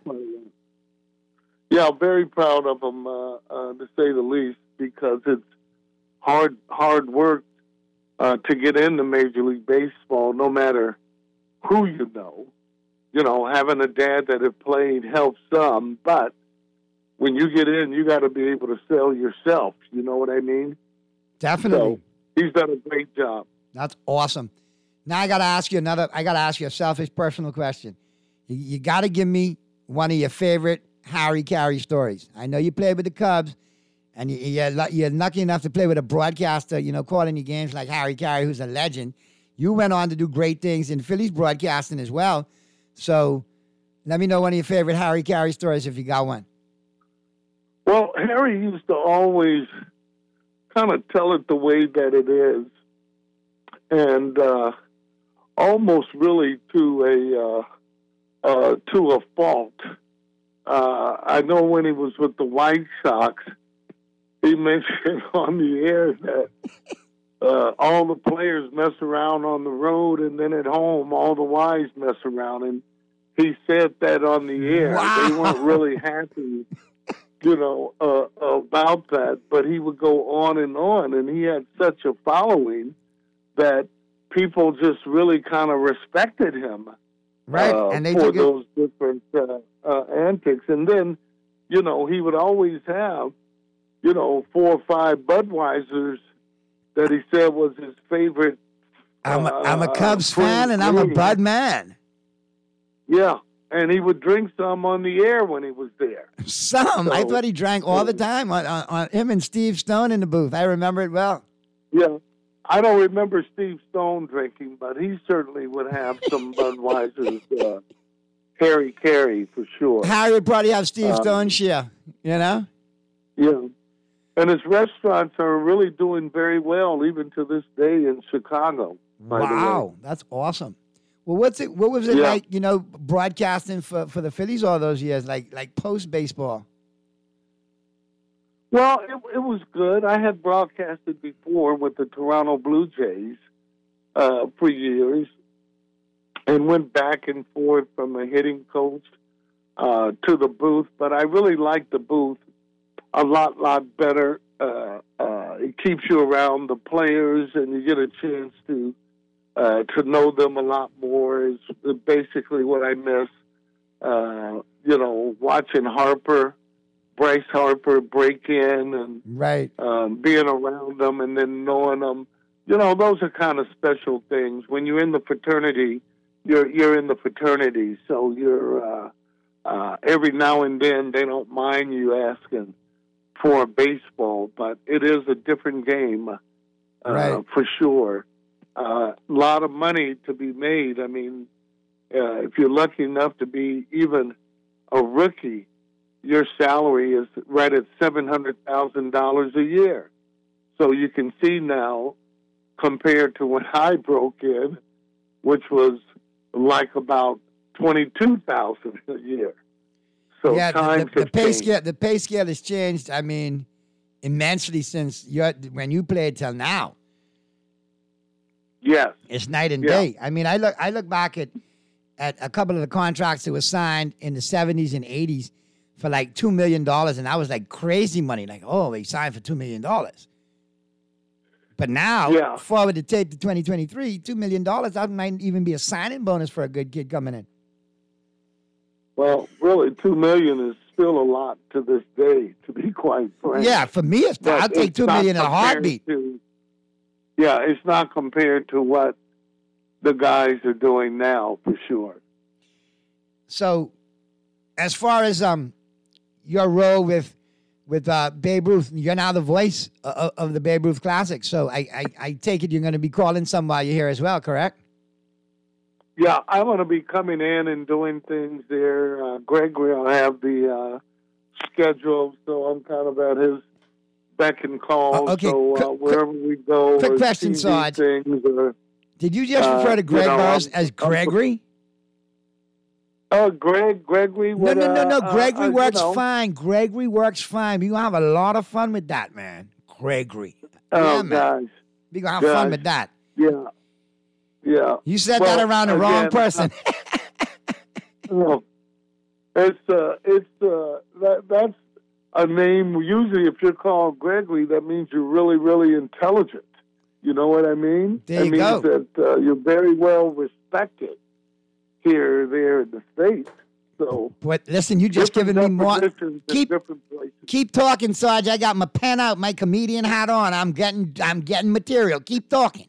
Yeah, very proud of him, uh, uh, to say the least, because it's hard hard work uh, to get into Major League Baseball, no matter who you know. You know, having a dad that had played helps some, but when you get in, you got to be able to sell yourself. You know what I mean? Definitely. So he's done a great job. That's awesome. Now I got to ask you another, I got to ask you a selfish personal question. You, you got to give me one of your favorite Harry Carey stories. I know you played with the Cubs, and you, you're, lu- you're lucky enough to play with a broadcaster, you know, calling your games like Harry Carey, who's a legend. You went on to do great things in Phillies broadcasting as well. So let me know one of your favorite Harry Carey stories if you got one. Well, Harry used to always kind of tell it the way that it is, and uh, almost really to a uh, uh, to a fault. Uh, I know when he was with the White Sox, he mentioned on the air that uh, all the players mess around on the road, and then at home, all the wives mess around. And he said that on the air. Wow. They weren't really happy, you know, uh, about that. But he would go on and on, and he had such a following that people just really kind of respected him. Right, uh, and they for took it- those different uh, uh, antics. And then, you know, he would always have, you know, four or five Budweisers that he said was his favorite. I'm a, I'm a uh, Cubs fan, and I'm a drink. Bud man. Yeah, and he would drink some on the air when he was there. Some. I So- thought he drank all the time on, on, on him and Steve Stone in the booth. I remember it well. Yeah. I don't remember Steve Stone drinking, but he certainly would have some Budweiser's uh, Harry Carey for sure. Harry would probably have Steve Um, Stone share, you know? Yeah. And his restaurants are really doing very well, even to this day in Chicago. by the way. Wow, that's awesome. Well, what's it? What was it Yeah. like? You know, broadcasting for, for the Phillies all those years, like like post baseball. Well, it, it was good. I had broadcasted before with the Toronto Blue Jays uh, for years, and went back and forth from a hitting coach uh, to the booth. But I really like the booth a lot, lot better. Uh, uh, it keeps you around the players, and you get a chance to uh, to know them a lot more. Is basically what I miss. Uh, you know, watching Harper Bryce Harper break in and right. um, being around them and then knowing them. You know, those are kind of special things. When you're in the fraternity, you're you're in the fraternity, so you're uh, uh, every now and then they don't mind you asking for a baseball, but it is a different game, uh, Right. for sure. A uh, lot of money to be made. I mean, uh, if you're lucky enough to be even a rookie, your salary is right at seven hundred thousand dollars a year. So you can see now, compared to when I broke in, which was like about twenty-two thousand dollars a year. So yeah, times the, the, the have pay changed. scale the pay scale has changed. I mean, immensely since you when you played till now. Yes, it's night and Yeah. day. I mean, I look I look back at at a couple of the contracts that were signed in the seventies and eighties for like two million dollars, and I was like crazy money. Like, oh, they signed for two million dollars. But now, Yeah. forward to tape to twenty twenty-three, two million dollars that might even be a signing bonus for a good kid coming in. Well, really, two million is still a lot to this day, to be quite frank. Yeah, for me, it's But I'll take it's two not million in a compared heartbeat. to- yeah, it's not compared to what the guys are doing now, for sure. So, as far as um your role with with uh, Babe Ruth, you're now the voice of, of the Babe Ruth Classic. So I, I I take it you're going to be calling some while you're here as well, correct? Yeah, I'm going to be coming in and doing things there. Uh, Gregory will have the uh, schedule, so I'm kind of at his beck and call. Uh, okay, So uh, quick- wherever we go, quick or question, T V Sarge. things, or, Did you just Uh, refer to you Greg know, Burrows I'm- as I'm- Gregory? Oh, Greg, Gregory. No, What, no, no, no. uh, Gregory uh, you works know. fine. Gregory works fine. You're going to have a lot of fun with that, man. Gregory. Oh, yeah, man. gosh. We're going to have fun Gosh. with that. Yeah. Yeah. You said Well, that around the wrong again, person. Well, it's uh, it's uh, that that's a name. Usually, if you're called Gregory, that means you're really, really intelligent. You know what I mean? There you it means go. that uh, you're very well respected here, there in the States. So, But listen, you just different giving me more. definitions in Keep different places. keep talking, Sarge. I got my pen out, my comedian hat on. I'm getting I'm getting material. Keep talking.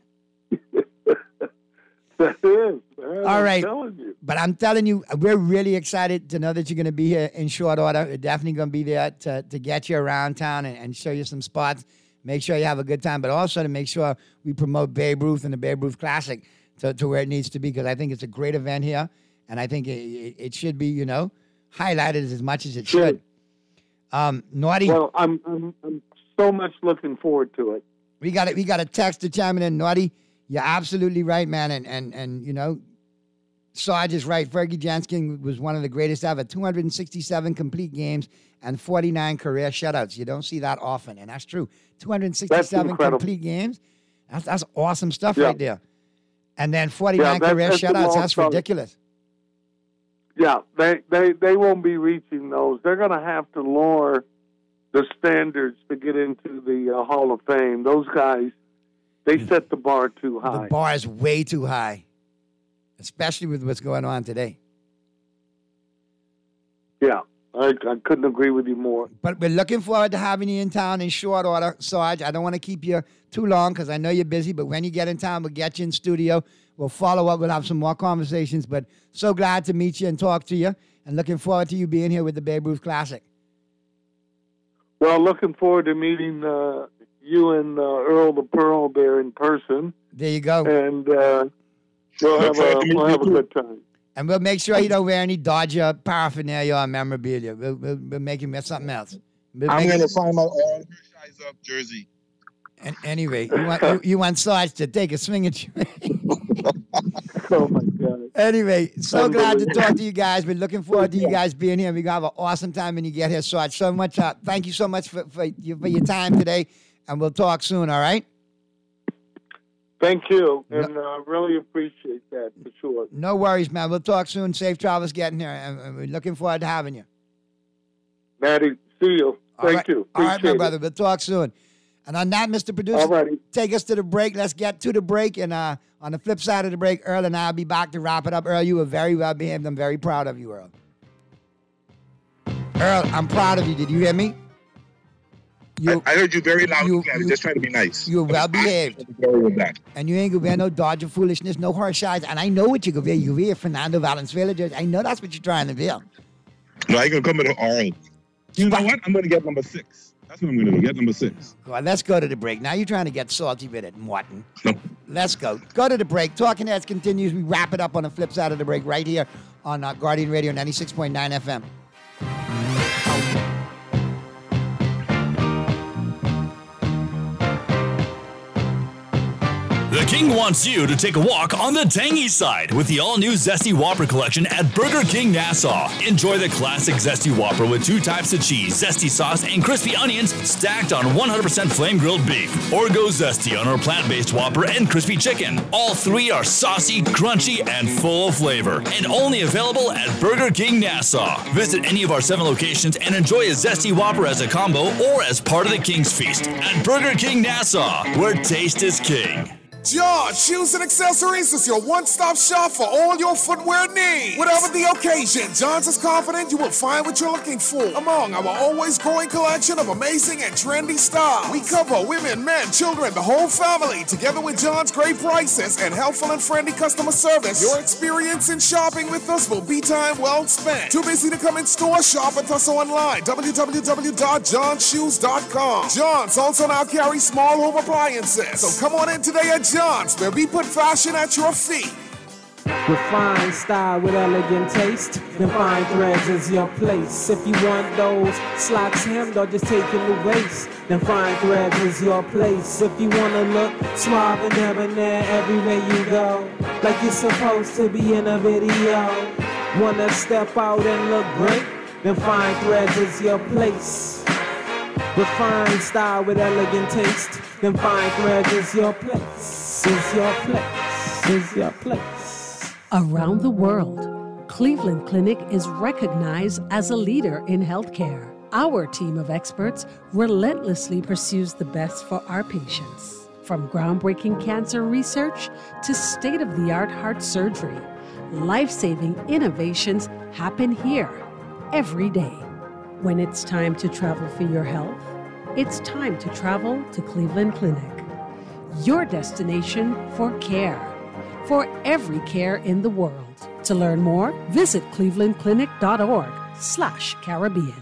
That is, man. All I'm right. telling you. But I'm telling you, we're really excited to know that you're going to be here in short order. We're definitely going to be there to, to get you around town and, and show you some spots. Make sure you have a good time, but also to make sure we promote Babe Ruth and the Babe Ruth Classic to, to where it needs to be, because I think it's a great event here, and I think it, it, it should be, you know, highlighted as much as it Sure. should. Um, Naughty, Well, I'm, I'm I'm so much looking forward to it. we got it. We got a text to chime in. Naughty, you're absolutely right, man, and and and you know, Sarge is right. Fergie Janskin was one of the greatest ever. two hundred sixty-seven complete games and forty-nine career shutouts. You don't see that often, and that's true. two hundred sixty-seven incredible. complete games. That's that's awesome stuff Yeah. right there. And then forty-nine Yeah, that- career that's a shutouts. long That's story. ridiculous. Yeah, they, they, they won't be reaching those. They're going to have to lower the standards to get into the uh, Hall of Fame. Those guys, they set the bar too high. The bar is way too high, especially with what's going on today. Yeah, I, I couldn't agree with you more. But we're looking forward to having you in town in short order, Sarge. I don't want to keep you too long because I know you're busy, but when you get in town, we'll get you in studio. We'll follow up. We'll have some more conversations, but so glad to meet you and talk to you, and looking forward to you being here with the Babe Ruth Classic. Well, looking forward to meeting uh, you and uh, Earl the Pearl there in person. There you go. And uh, we'll have a, we'll have a good time. And we'll make sure you don't wear any Dodger paraphernalia or memorabilia. We'll, we'll, we'll make you wear something else. We'll I'm make going it- to find my all Hershey's up jersey. And anyway, you want you, you want Sarge to take a swing at you. Oh my God! Anyway, so glad to Unbelievable. talk to you guys. We're looking forward to you guys being here. We're gonna have an awesome time when you get here, Sarge. So much. Uh, thank you so much for for, you, for your time today, and we'll talk soon. All right. Thank you, and uh, really appreciate that for sure. No worries, man. We'll talk soon. Safe travels getting here, and, and we're looking forward to having you. Maddie, see you. All Thank right. you. All right, my Appreciate brother. it. We'll talk soon. And on that, Mister Producer, All righty. take us to the break. Let's get to the break. And uh, on the flip side of the break, Earl and I will be back to wrap it up. Earl, you were very well behaved. I'm very proud of you, Earl. Earl, I'm proud of you. Did you hear me? You, I, I heard you very loud you, and clear. I was you- just trying to be nice. You're well behaved. Sorry with that. And you ain't gonna wear no Dodger foolishness, no horse eyes. And I know what you gonna wear. You wear Fernando Valenzuela jersey. I know that's what you're trying to wear. No, I can come with an orange. You know what? I'm going to get number six. That's what I'm going to do. Get number six. Well, let's go to the break. Now you're trying to get salty with it, Martin. Let's go. Go to the break. Talking Heads continues. We wrap it up on the flip side of the break right here on uh, Guardian Radio ninety-six point nine F M. The King wants you to take a walk on the tangy side with the all-new Zesty Whopper collection at Burger King Nassau. Enjoy the classic Zesty Whopper with two types of cheese, zesty sauce, and crispy onions stacked on one hundred percent flame-grilled beef. Or go Zesty on our plant-based Whopper and crispy chicken. All three are saucy, crunchy, and full of flavor. And only available at Burger King Nassau. Visit any of our seven locations and enjoy a Zesty Whopper as a combo or as part of the King's Feast at Burger King Nassau, where taste is king. John Shoes and Accessories is your one-stop shop for all your footwear needs. Whatever the occasion, John's is confident you will find what you're looking for among our always growing collection of amazing and trendy styles. We cover women, men, children, the whole family. Together with John's great prices and helpful and friendly customer service, your experience in shopping with us will be time well spent. Too busy to come in store? Shop with us online. w w w dot john shoes dot com. John's also now carries small home appliances. So come on in today at John's, where we put fashion at your feet. Refined style with elegant taste, then fine threads is your place. If you want those slacks hemmed or just taking the waist, then fine threads is your place. If you wanna look suave and debonair everywhere you go, like you're supposed to be in a video, wanna step out and look great, then fine threads is your place. Refined style with elegant taste, then fine threads is your place. Is your place. Is your place. Around the world, Cleveland Clinic is recognized as a leader in healthcare. Our team of experts relentlessly pursues the best for our patients. From groundbreaking cancer research to state-of-the-art heart surgery, life-saving innovations happen here every day. When it's time to travel for your health, it's time to travel to Cleveland Clinic. Your destination for care, for every care in the world. To learn more, visit clevelandclinic.org slash Caribbean.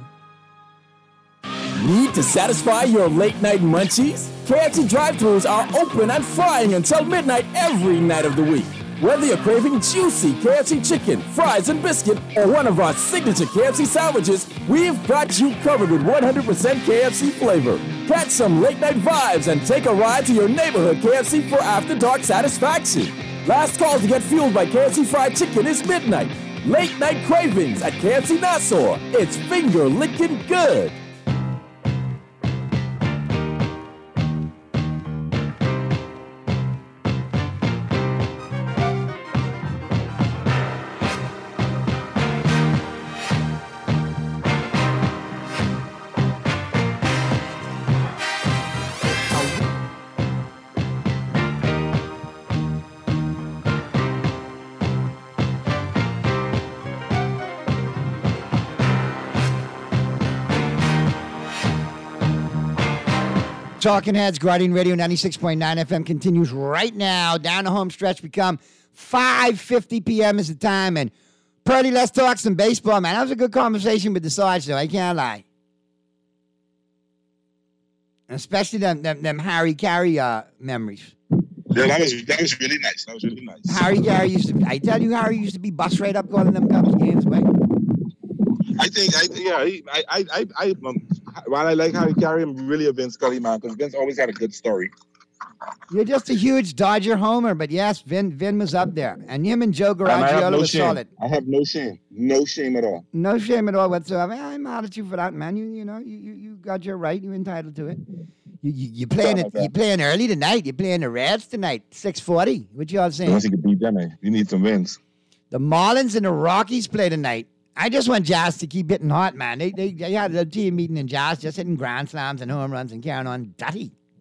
Need to satisfy your late night munchies? K F C drive-thrus are open and frying until midnight every night of the week. Whether you're craving juicy K F C chicken, fries, and biscuit, or one of our signature K F C sandwiches, we've got you covered with one hundred percent K F C flavor. Catch some late night vibes and take a ride to your neighborhood K F C for after dark satisfaction. Last call to get fueled by K F C fried chicken is midnight. Late night cravings at K F C Nassau. It's finger licking good. Talking Heads, Guardian Radio ninety-six point nine F M continues right now. Down the home stretch, become five fifty p.m. is the time. And Purdy, let's talk some baseball, man. That was a good conversation with the Sarge, though. I can't lie. Especially them, them, them Harry Carey uh, memories. Yeah, that was that was really nice. That was really nice. Harry Carey used to be, I tell you, Harry used to be bus right up calling them Cubs games, man. I think, I yeah, he, I, I, I, I um, while I like Harry Carey, I'm really a Vince Scully man because Vince always had a good story. You're just a huge Dodger homer, but yes, Vin Vin was up there. And him and Joe Garagiola no was shame. solid. I have no shame. No shame at all. No shame at all whatsoever. I'm mad at you for that, man. You you know, you, you, you got your right. You're entitled to it. You you, you playing it. You playing early tonight. You're playing the Reds tonight, six forty. What you all saying? Once you can beat them, eh? You need some wins. The Marlins and the Rockies play tonight. I just want Jazz to keep hitting hot, man. They they, they had a team meeting in Jazz, just hitting grand slams and home runs and carrying on dirty.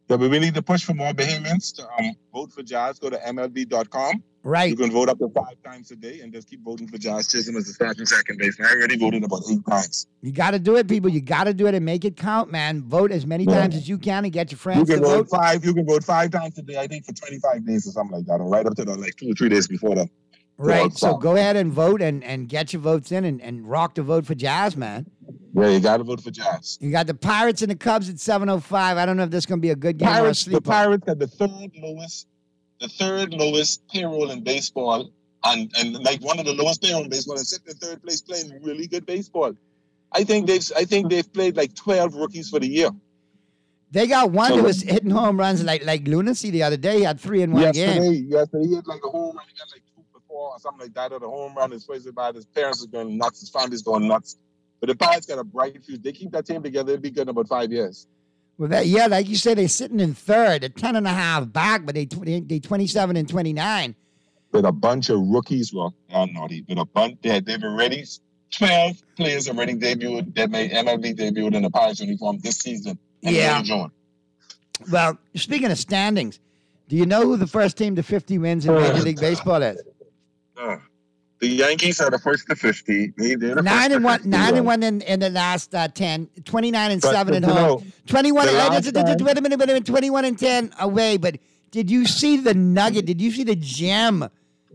Yeah, but we need to push for more Bahamians to um, vote for Jazz. Go to M L B dot com. Right. You can vote up to five times a day and just keep voting for Jazz Chisholm as the starting second baseman. I already voted about eight times. You got to do it, people. You got to do it and make it count, man. Vote as many Yeah. times as you can and get your You friends can to vote vote. five. You can vote five times a day. I think for twenty-five days or something like that, or right up to the like two or three days before the Right. So go ahead and vote and, and get your votes in and, and rock the vote for Jazz, man. Yeah, you got to vote for Jazz. You got the Pirates and the Cubs at seven oh five. I don't know if this is going to be a good game or a Pirates, the sleeper. Pirates had the third lowest, the third lowest payroll in baseball, and and like one of the lowest payroll in baseball, and sitting in third place playing really good baseball. I think they've I think they've played like twelve rookies for the year. They got one who was hitting home runs like like lunacy the other day. He had three in one yesterday, game. yesterday he had like a home run. He got like two before or something like that. Or the home run is crazy about. His parents are going nuts. His family's going nuts. But the Pirates got a bright future. They keep that team together, they'll be good in about five years. Well, that, yeah, like you said, they're sitting in third at ten and a half back, but they they, they twenty-seven and twenty-nine. With a bunch of rookies, well, uh, naughty. With a bunch, they they've already twelve players already debuted that made M L B debuted in the Pirates uniform this season. in Yeah. June. Well, speaking of standings, do you know who the first team to fifty wins in Major League Baseball is? Uh, the Yankees are the first to fifty. They, they're the Nine first and to one, fifty, nine right? and one in, in the last uh, ten, twenty-nine and But- seven but at you home, know, twenty-one. the uh, last d- d- d- time- wait a minute, wait a minute, twenty-one and ten away. But did you see the nugget? Did you see the gem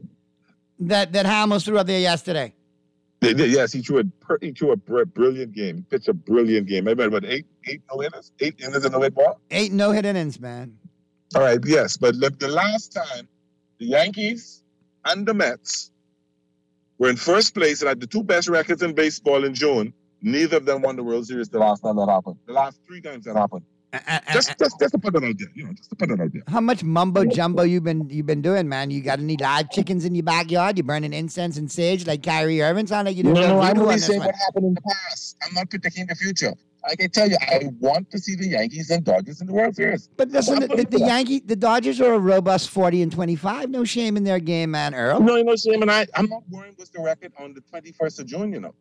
that that Hamels threw up there yesterday? They did, yes, he threw a per- he threw a br- brilliant game. He pitched a brilliant game. I about eight eight no hitters, eight innings and no hit ball. Eight no hit innings, man. All right, yes, but the, the last time the Yankees and the Mets were in first place and had the two best records in baseball in June, neither of them won the World Series the last time that happened. The last three times that happened. Just, just, just to put it out there, you know, just to put it out there. How much mumbo jumbo you been you been doing, man? You got any live chickens in your backyard? You burning incense and sage like Kyrie Irving? Sound like you No, did. no, a I'm voodoo on only this saying one. what happened in the past. I'm not predicting the future. I can tell you, I want to see the Yankees and Dodgers in the World Series. But listen, the, the, the Yankee, the Dodgers are a robust forty and twenty-five. No shame in their game, man, Earl. No, no shame, and I, I'm not worrying what's the record on the twenty-first of June, you know.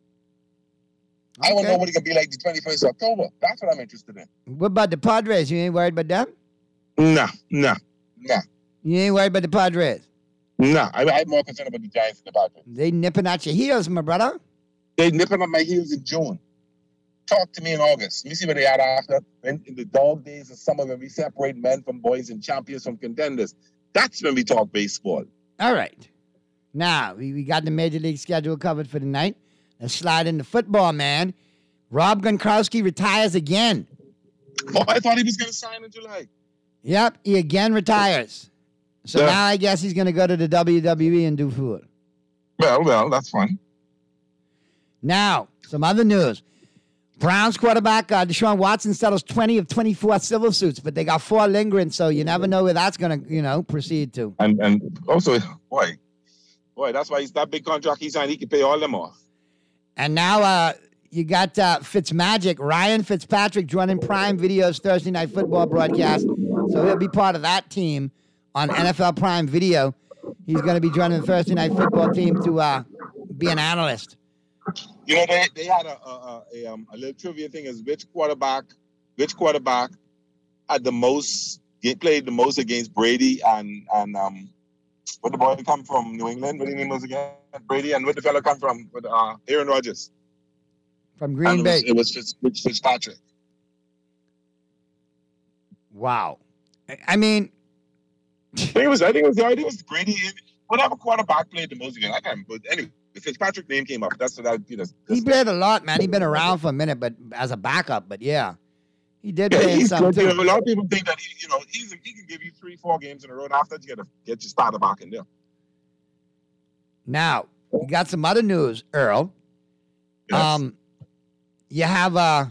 I want to know what it could be like the twenty-first of October. That's what I'm interested in. What about the Padres? You ain't worried about them? Nah, nah, nah, You ain't worried about the Padres? nah. I, I'm more concerned about the Giants and the Padres. They nipping at your heels, my brother. They nipping at my heels in June. Talk to me in August. Let me see what they had after. In, in the dog days of summer when we separate men from boys and champions from contenders. That's when we talk baseball. All right. Now, we, we got the Major League schedule covered for the night. Let's slide into football, man. Rob Gronkowski retires again. Oh, I thought he was going to sign in July. Yep, he again retires. So Yeah. now I guess he's going to go to the W W E and do food. Well, well, that's fun. Now, some other news. Browns quarterback uh, Deshaun Watson settles twenty of twenty-four civil suits, but they got four lingering, so you never know where that's going to, you know, proceed to. And and also, boy, boy, that's why he's that big contract he signed. He can pay all them off. And now uh, you got uh, Fitzmagic, Ryan Fitzpatrick, joining Prime Video's Thursday Night Football broadcast. So he'll be part of that team on N F L Prime Video. He's going to be joining the Thursday Night Football team to uh, be an analyst. You know, they, they had a a, a, um, a little trivia thing is which quarterback, which quarterback had the most, played the most against Brady and, and um, where the boy come from, New England? What his name was again? Brady, and where the fella come from? With uh, Aaron Rodgers. From Green And Bay. It was, it was Fitz, Fitzpatrick. Wow. I- I mean, I think it was, I think it was, I think it was Brady. Whatever quarterback played the most again. I can't remember. But anyway, the Fitzpatrick name came up. That's what I, you know. he played a lot, man. He's been around for a minute, but as a backup. But yeah, he did Yeah, play in he's some good. You too. know, a lot of people think that he, you know, he's, he can give you three, four games in a row. And after that, you got to get your starter back in there. Now, you got some other news, Earl. Um, you have uh,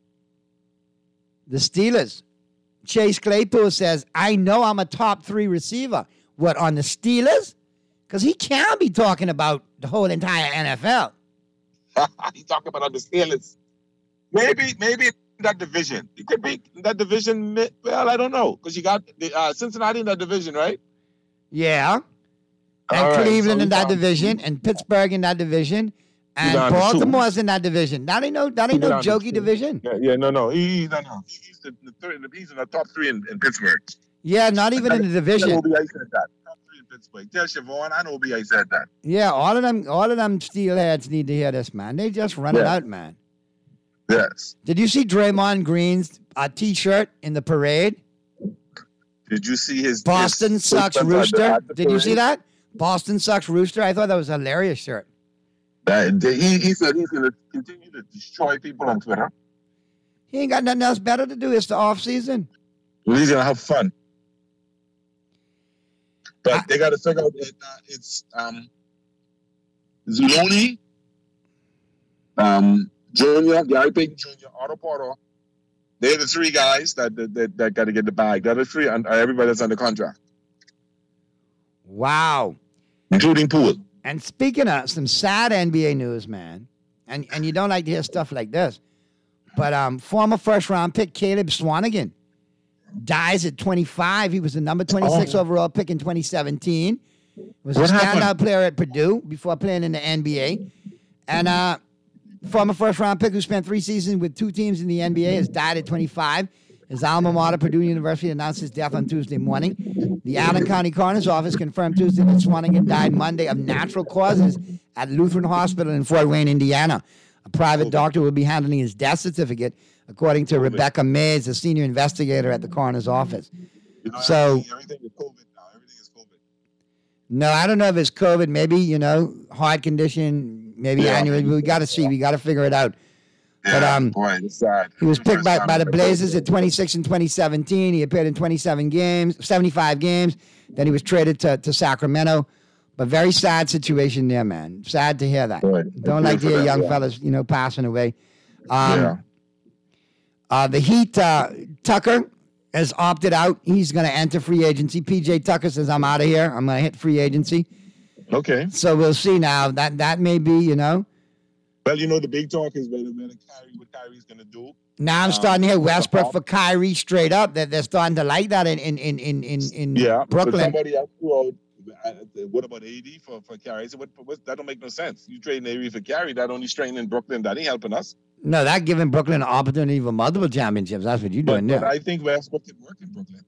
the Steelers. Chase Claypool says, I know I'm a top three receiver. What, on the Steelers? Because he can't be talking about the whole entire N F L. He's talking about the Steelers. Maybe, maybe in that division. It could be in that division. Well, I don't know. Because you got the, uh, Cincinnati in that division, right? Yeah. And All right, Cleveland so in that we- division, and Pittsburgh in that division, And down to two. Baltimore's in that division. That ain't no, that ain't He no down to jokey two. division. Yeah, yeah, no, no. He, he- no, no. He's the, the third, he's in the top three in, in Pittsburgh. Yeah, not even in the division. Tell O B I said that. Top three in Pittsburgh. Tell Siobhan and O B I said that. Yeah, all of them, all of them steelheads need to hear this, man. They just run it Yeah. out, man. Yes. Did you see Draymond Green's uh, T-shirt in the parade? Did you see his Boston his sucks at the- rooster. at the Did you see parade? that? Boston sucks rooster. I thought that was a hilarious shirt. That, he, he said he's going to continue to destroy people on Twitter. He ain't got nothing else better to do. It's the off season. Well, he's going to have fun. But they got to figure out that uh, it's um, Zuloni, um, Junior, Gary Payton Junior, Otto Porter. They're the three guys that that, that, that got to get the bag. They're the three, and everybody that's under contract, Wow. including Poole. And speaking of some sad N B A news, man, and, and you don't like to hear stuff like this, but um, former first round pick Caleb Swanigan dies at twenty-five. He was the number twenty-six Oh. overall pick in twenty seventeen. Was What a standout happened? player at Purdue before playing in the N B A. And uh, former first round pick who spent three seasons with two teams in the N B A has died at twenty-five. His alma mater, Purdue University, announced his death on Tuesday morning. The Allen County Coroner's Office confirmed Tuesday that Swanigan died Monday of natural causes at Lutheran Hospital in Fort Wayne, Indiana. A private doctor will be handling his death certificate, according to Rebecca Mays, a senior investigator at the coroner's office. You know, So, everything, everything is COVID now. Everything is COVID. no, I don't know if it's COVID. Maybe, you know, heart condition, maybe Yeah. aneurysm. We got to see. We got to figure it out. But Yeah, um, boy, it's sad. he was It's the picked first by, time by the I've Blazers heard at twenty-six in twenty seventeen. He appeared in twenty-seven games, seventy-five games. Then he was traded to, to Sacramento. But very sad situation there, man. Sad to hear that. Boy, Don't I like to feel hear for young them, yeah. fellas, you know, passing away. Um, Yeah. uh, the Heat, uh, Tucker has opted out. He's going to enter free agency. P J Tucker says, I'm out of here. I'm going to hit free agency. Okay. So we'll see now. That that may be, you know. Well, you know, the big talk is whether, whether Kyrie, what Kyrie's going to do. Now I'm Um, starting to hear with the Westbrook Hawks. for Kyrie straight up. That they're starting to like that in in in in in, in Yeah, but Brooklyn. somebody else threw out, uh, what about A D for, for Kyrie? So what, what, that don't make no sense. You trading A D for Kyrie, that only strengthening Brooklyn. That ain't helping us. No, that giving Brooklyn an opportunity for multiple championships. That's what you're But, doing but there. I think Westbrook can work in Brooklyn.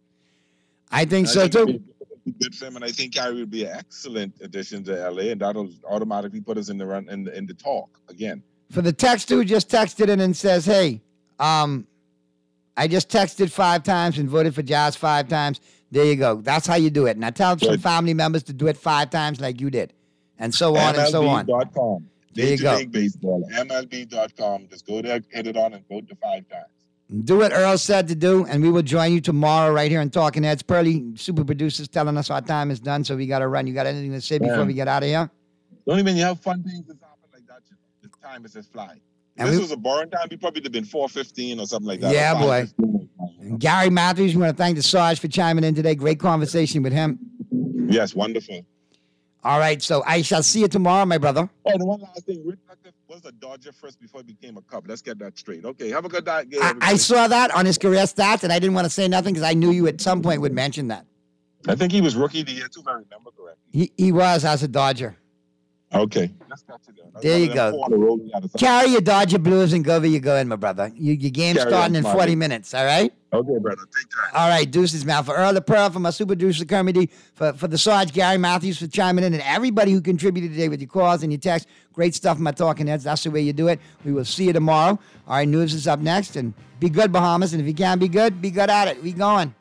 I think I so think it'd too. be- it'd be good for him, and I think Kyrie would be an excellent addition to L A, and that'll automatically put us in the run in the, in the talk again. For the texter who just texted in and says, "Hey, um, I just texted five times and voted for Jazz five times." There you go. That's how you do it. Now tell some Good. family members to do it five times like you did, and so on and so on. M L B dot com. There you Major go. League Baseball. M L B dot com. Just go there, hit it on, and vote the five times. Do what Earl said to do, and we will join you tomorrow right here in Talking Heads. Pearly, super producers, telling us our time is done, so we got to run. You got anything to say before Man. we get out of here? Only when you have fun things that happen like that, you know, the time is just flying. If And this we- was a boring time, we probably would have been four fifteen or something like that. Yeah, or boy. five fifteen. And Gary Matthews, we want to thank the Sarge for chiming in today. Great conversation with him. Yes, wonderful. All right, so I shall see you tomorrow, my brother. Oh, and one last thing. Rick Tucker was a Dodger first before he became a Cub. Let's get that straight. Okay, have a good night. I, I saw that on his career stats, and I didn't want to say nothing because I knew you at some point would mention that. I think he was rookie of the year, too, if I remember correctly. He, he was as a Dodger. Okay. Let's get to that. That's There one you of them go. four in a row we had to say. Carry your Dodger blues and go where you going, my brother. You, your game's Carry starting on, in Smiley. forty minutes, all right? Okay, brother. Take time. All right, deuces, man. For Earl the Pearl, for my super producer, Kermit D, for, for the Sarge, Gary Matthews, for chiming in, and everybody who contributed today with your calls and your texts. Great stuff, my talking heads. That's the way you do it. We will see you tomorrow. All right, news is up next. And be good, Bahamas. And if you can't be good, be good at it. We going.